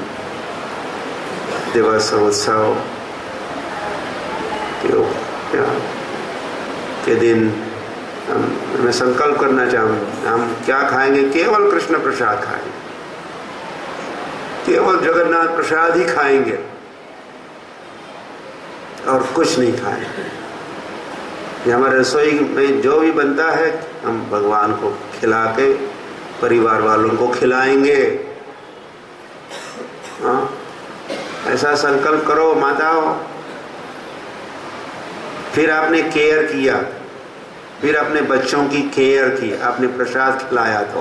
दिवस उत्सव के दिन मैं संकल्प करना चाहूँ, हम क्या खाएंगे? केवल कृष्ण प्रसाद खाएंगे, केवल जगन्नाथ प्रसाद ही खाएंगे और कुछ नहीं खाएंगे। हमारे रसोई में जो भी बनता है हम भगवान को खिला के परिवार वालों को खिलाएंगे। हाँ, ऐसा संकल्प करो माताओं। फिर आपने केयर किया, फिर अपने बच्चों की केयर की, आपने प्रसाद खिलाया। तो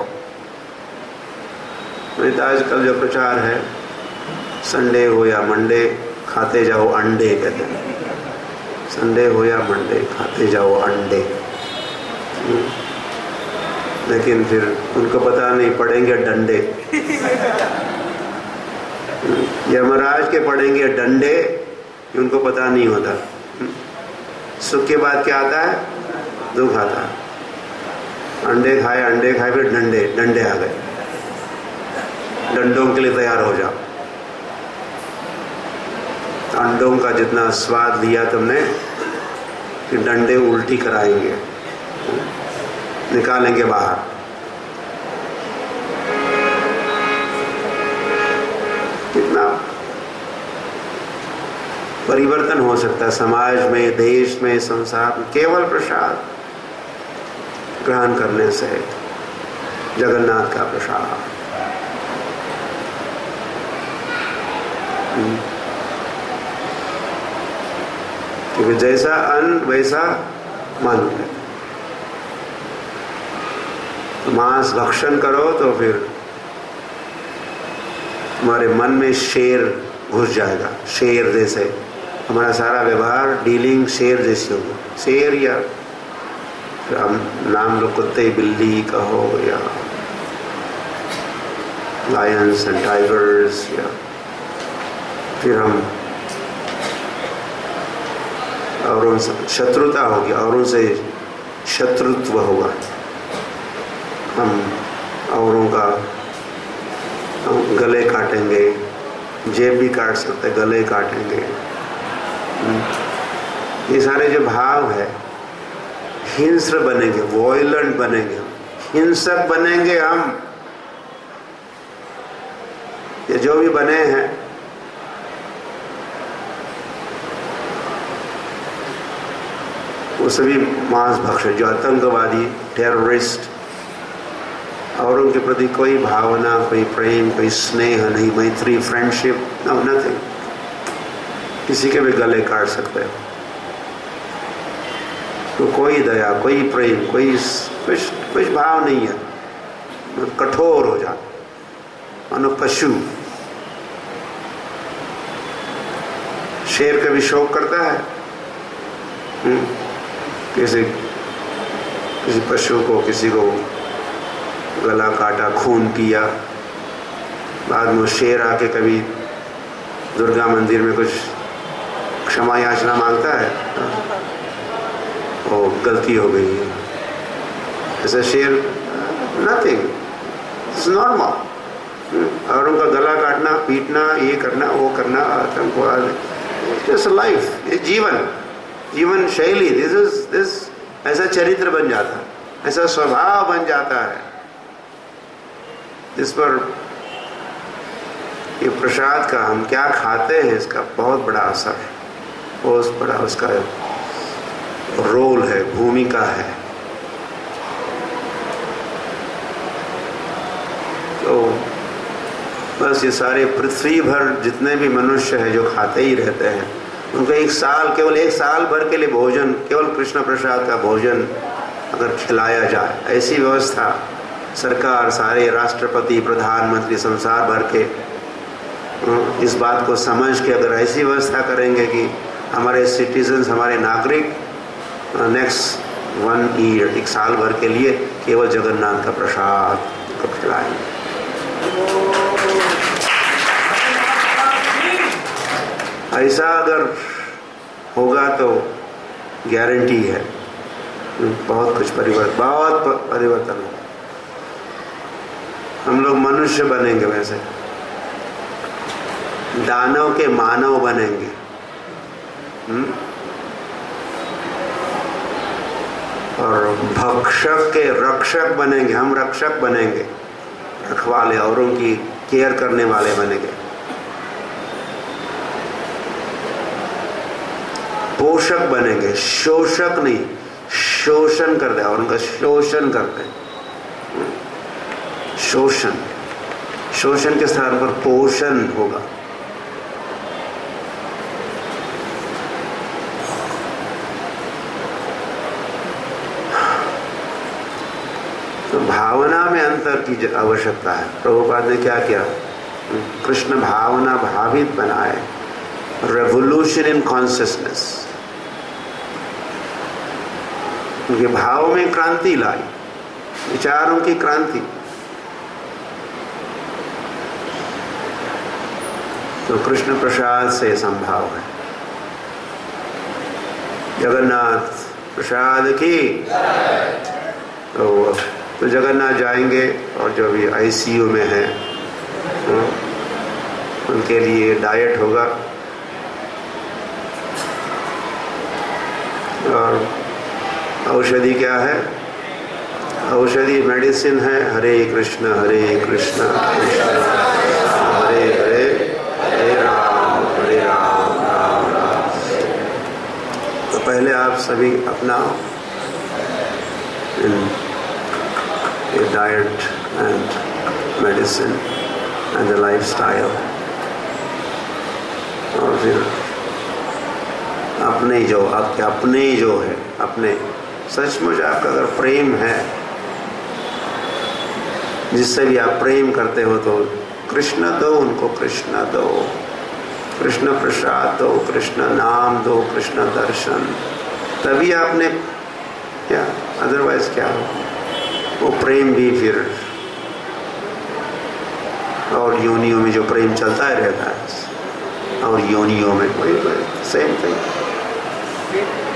नहीं तो आजकल जो प्रचार है, संडे हो या मंडे खाते जाओ अंडे, कहते हैं संडे हो या मंडे खाते जाओ अंडे। लेकिन फिर उनको पता नहीं पड़ेंगे डंडे, यमराज के पड़ेंगे डंडे, उनको पता नहीं होता। सुख के बाद क्या आता है? दुख आता है। अंडे खाए फिर डंडे आ गए। डंडों के लिए तैयार हो जाओ। अंडों का जितना स्वाद लिया तुमने, फिर डंडे उल्टी कराएंगे, निकालेंगे बाहर। कितना परिवर्तन हो सकता है समाज में, देश में, संसार में, केवल प्रसाद ग्रहण करने से। जगन्नाथ का प्रसाद। क्योंकि जैसा अन्न वैसा मन है। तो मांस भक्षण करो तो फिर तुम्हारे मन में शेर घुस जाएगा। शेर जैसे हमारा सारा व्यवहार, डीलिंग शेर जैसी होगी। शेर या हम नाम लो, कुत्ते बिल्ली कहो, या लायंस एंड टाइगर्स, या फिर हम और उनसे शत्रुता होगी, और उनसे शत्रुत्व होगा। हम औरों का गले काटेंगे, जेब भी काट सकते, गले काटेंगे। ये सारे जो भाव है, हिंस्र बनेंगे, वॉयलेंट बनेंगे, हिंसक बनेंगे हम। ये जो भी बने हैं, वो सभी मांस भक्षक, जो आतंकवादी, टेररिस्ट, और उनके प्रति कोई भावना, कोई प्रेम, कोई स्नेह नहीं, मैत्री, फ्रेंडशिप, नो नथिंग। किसी के भी गले काट सकते हो। तो कोई दया, कोई प्रेम, कोई कुछ भाव नहीं है। कठोर हो जाता, मानो पशु। शेर कभी शौक करता है? किसी पशु को, किसी को गला काटा, खून पिया, बाद में शेर आके कभी दुर्गा मंदिर में कुछ क्षमा याचना मांगता है? ओ, गलती हो गई है। ऐसा शेर नथिंग, इट्स नॉर्मल। और उनका गला काटना, पीटना, ये करना, वो करना, आतंकवाद, इट्स लाइफ, ये जीवन शैली, दिस ऐसा चरित्र बन जाता है, ऐसा स्वभाव बन जाता है। इस पर ये प्रसाद का, हम क्या खाते हैं, इसका बहुत बड़ा असर है, बहुत बड़ा उसका रोल है, भूमिका है। तो बस ये सारे पृथ्वी भर जितने भी मनुष्य हैं जो खाते ही रहते हैं, उनको केवल एक साल भर के लिए भोजन, केवल कृष्ण प्रसाद का भोजन अगर खिलाया जाए, ऐसी व्यवस्था सरकार, सारे राष्ट्रपति, प्रधानमंत्री संसार भर के इस बात को समझ के अगर ऐसी व्यवस्था करेंगे कि हमारे सिटीजन्स, हमारे नागरिक नेक्स्ट 1 ईयर, एक साल भर के लिए केवल जगन्नाथ का प्रसाद को खिलाएंगे। ऐसा अगर होगा तो गारंटी है बहुत परिवर्तन होगा। हम लोग मनुष्य बनेंगे, वैसे दानव के मानव बनेंगे। और भक्षक के रक्षक बनेंगे, हम रक्षक बनेंगे, रखवाले, औरों की केयर करने वाले बनेंगे। पोषक बनेंगे, शोषक नहीं, शोषण करते और उनका शोषण करते हैं। शोषण के स्थान पर पोषण होगा। तो भावना में अंतर की आवश्यकता है। प्रभुपाद ने क्या किया? कृष्ण भावना भावित बनाए, रेवोल्यूशन इन कॉन्शियसनेस, उनके भाव में क्रांति लाई, विचारों की क्रांति। तो कृष्ण प्रसाद से संभव है। जगन्नाथ प्रसाद की। तो जगन्नाथ जाएंगे और जो भी आईसीयू में है उनके लिए डाइट होगा और औषधि क्या है? औषधि मेडिसिन है हरे कृष्ण कृष्ण हरे हरे, हरे राम राम राम। तो पहले आप सभी अपना diet and medicine and the lifestyle, और फिर अपने जो है अपने सचमुच आपका अगर प्रेम है, जिससे भी आप प्रेम करते हो, तो कृष्ण दो उनको, कृष्ण दो, कृष्ण प्रसाद दो, कृष्ण नाम दो, कृष्ण दर्शन, तभी आपने क्या, अदरवाइज क्या हो? वो प्रेम भी फिर और योनियों में जो प्रेम चलता ही रहता है, और योनियों में वही सेम थिंग।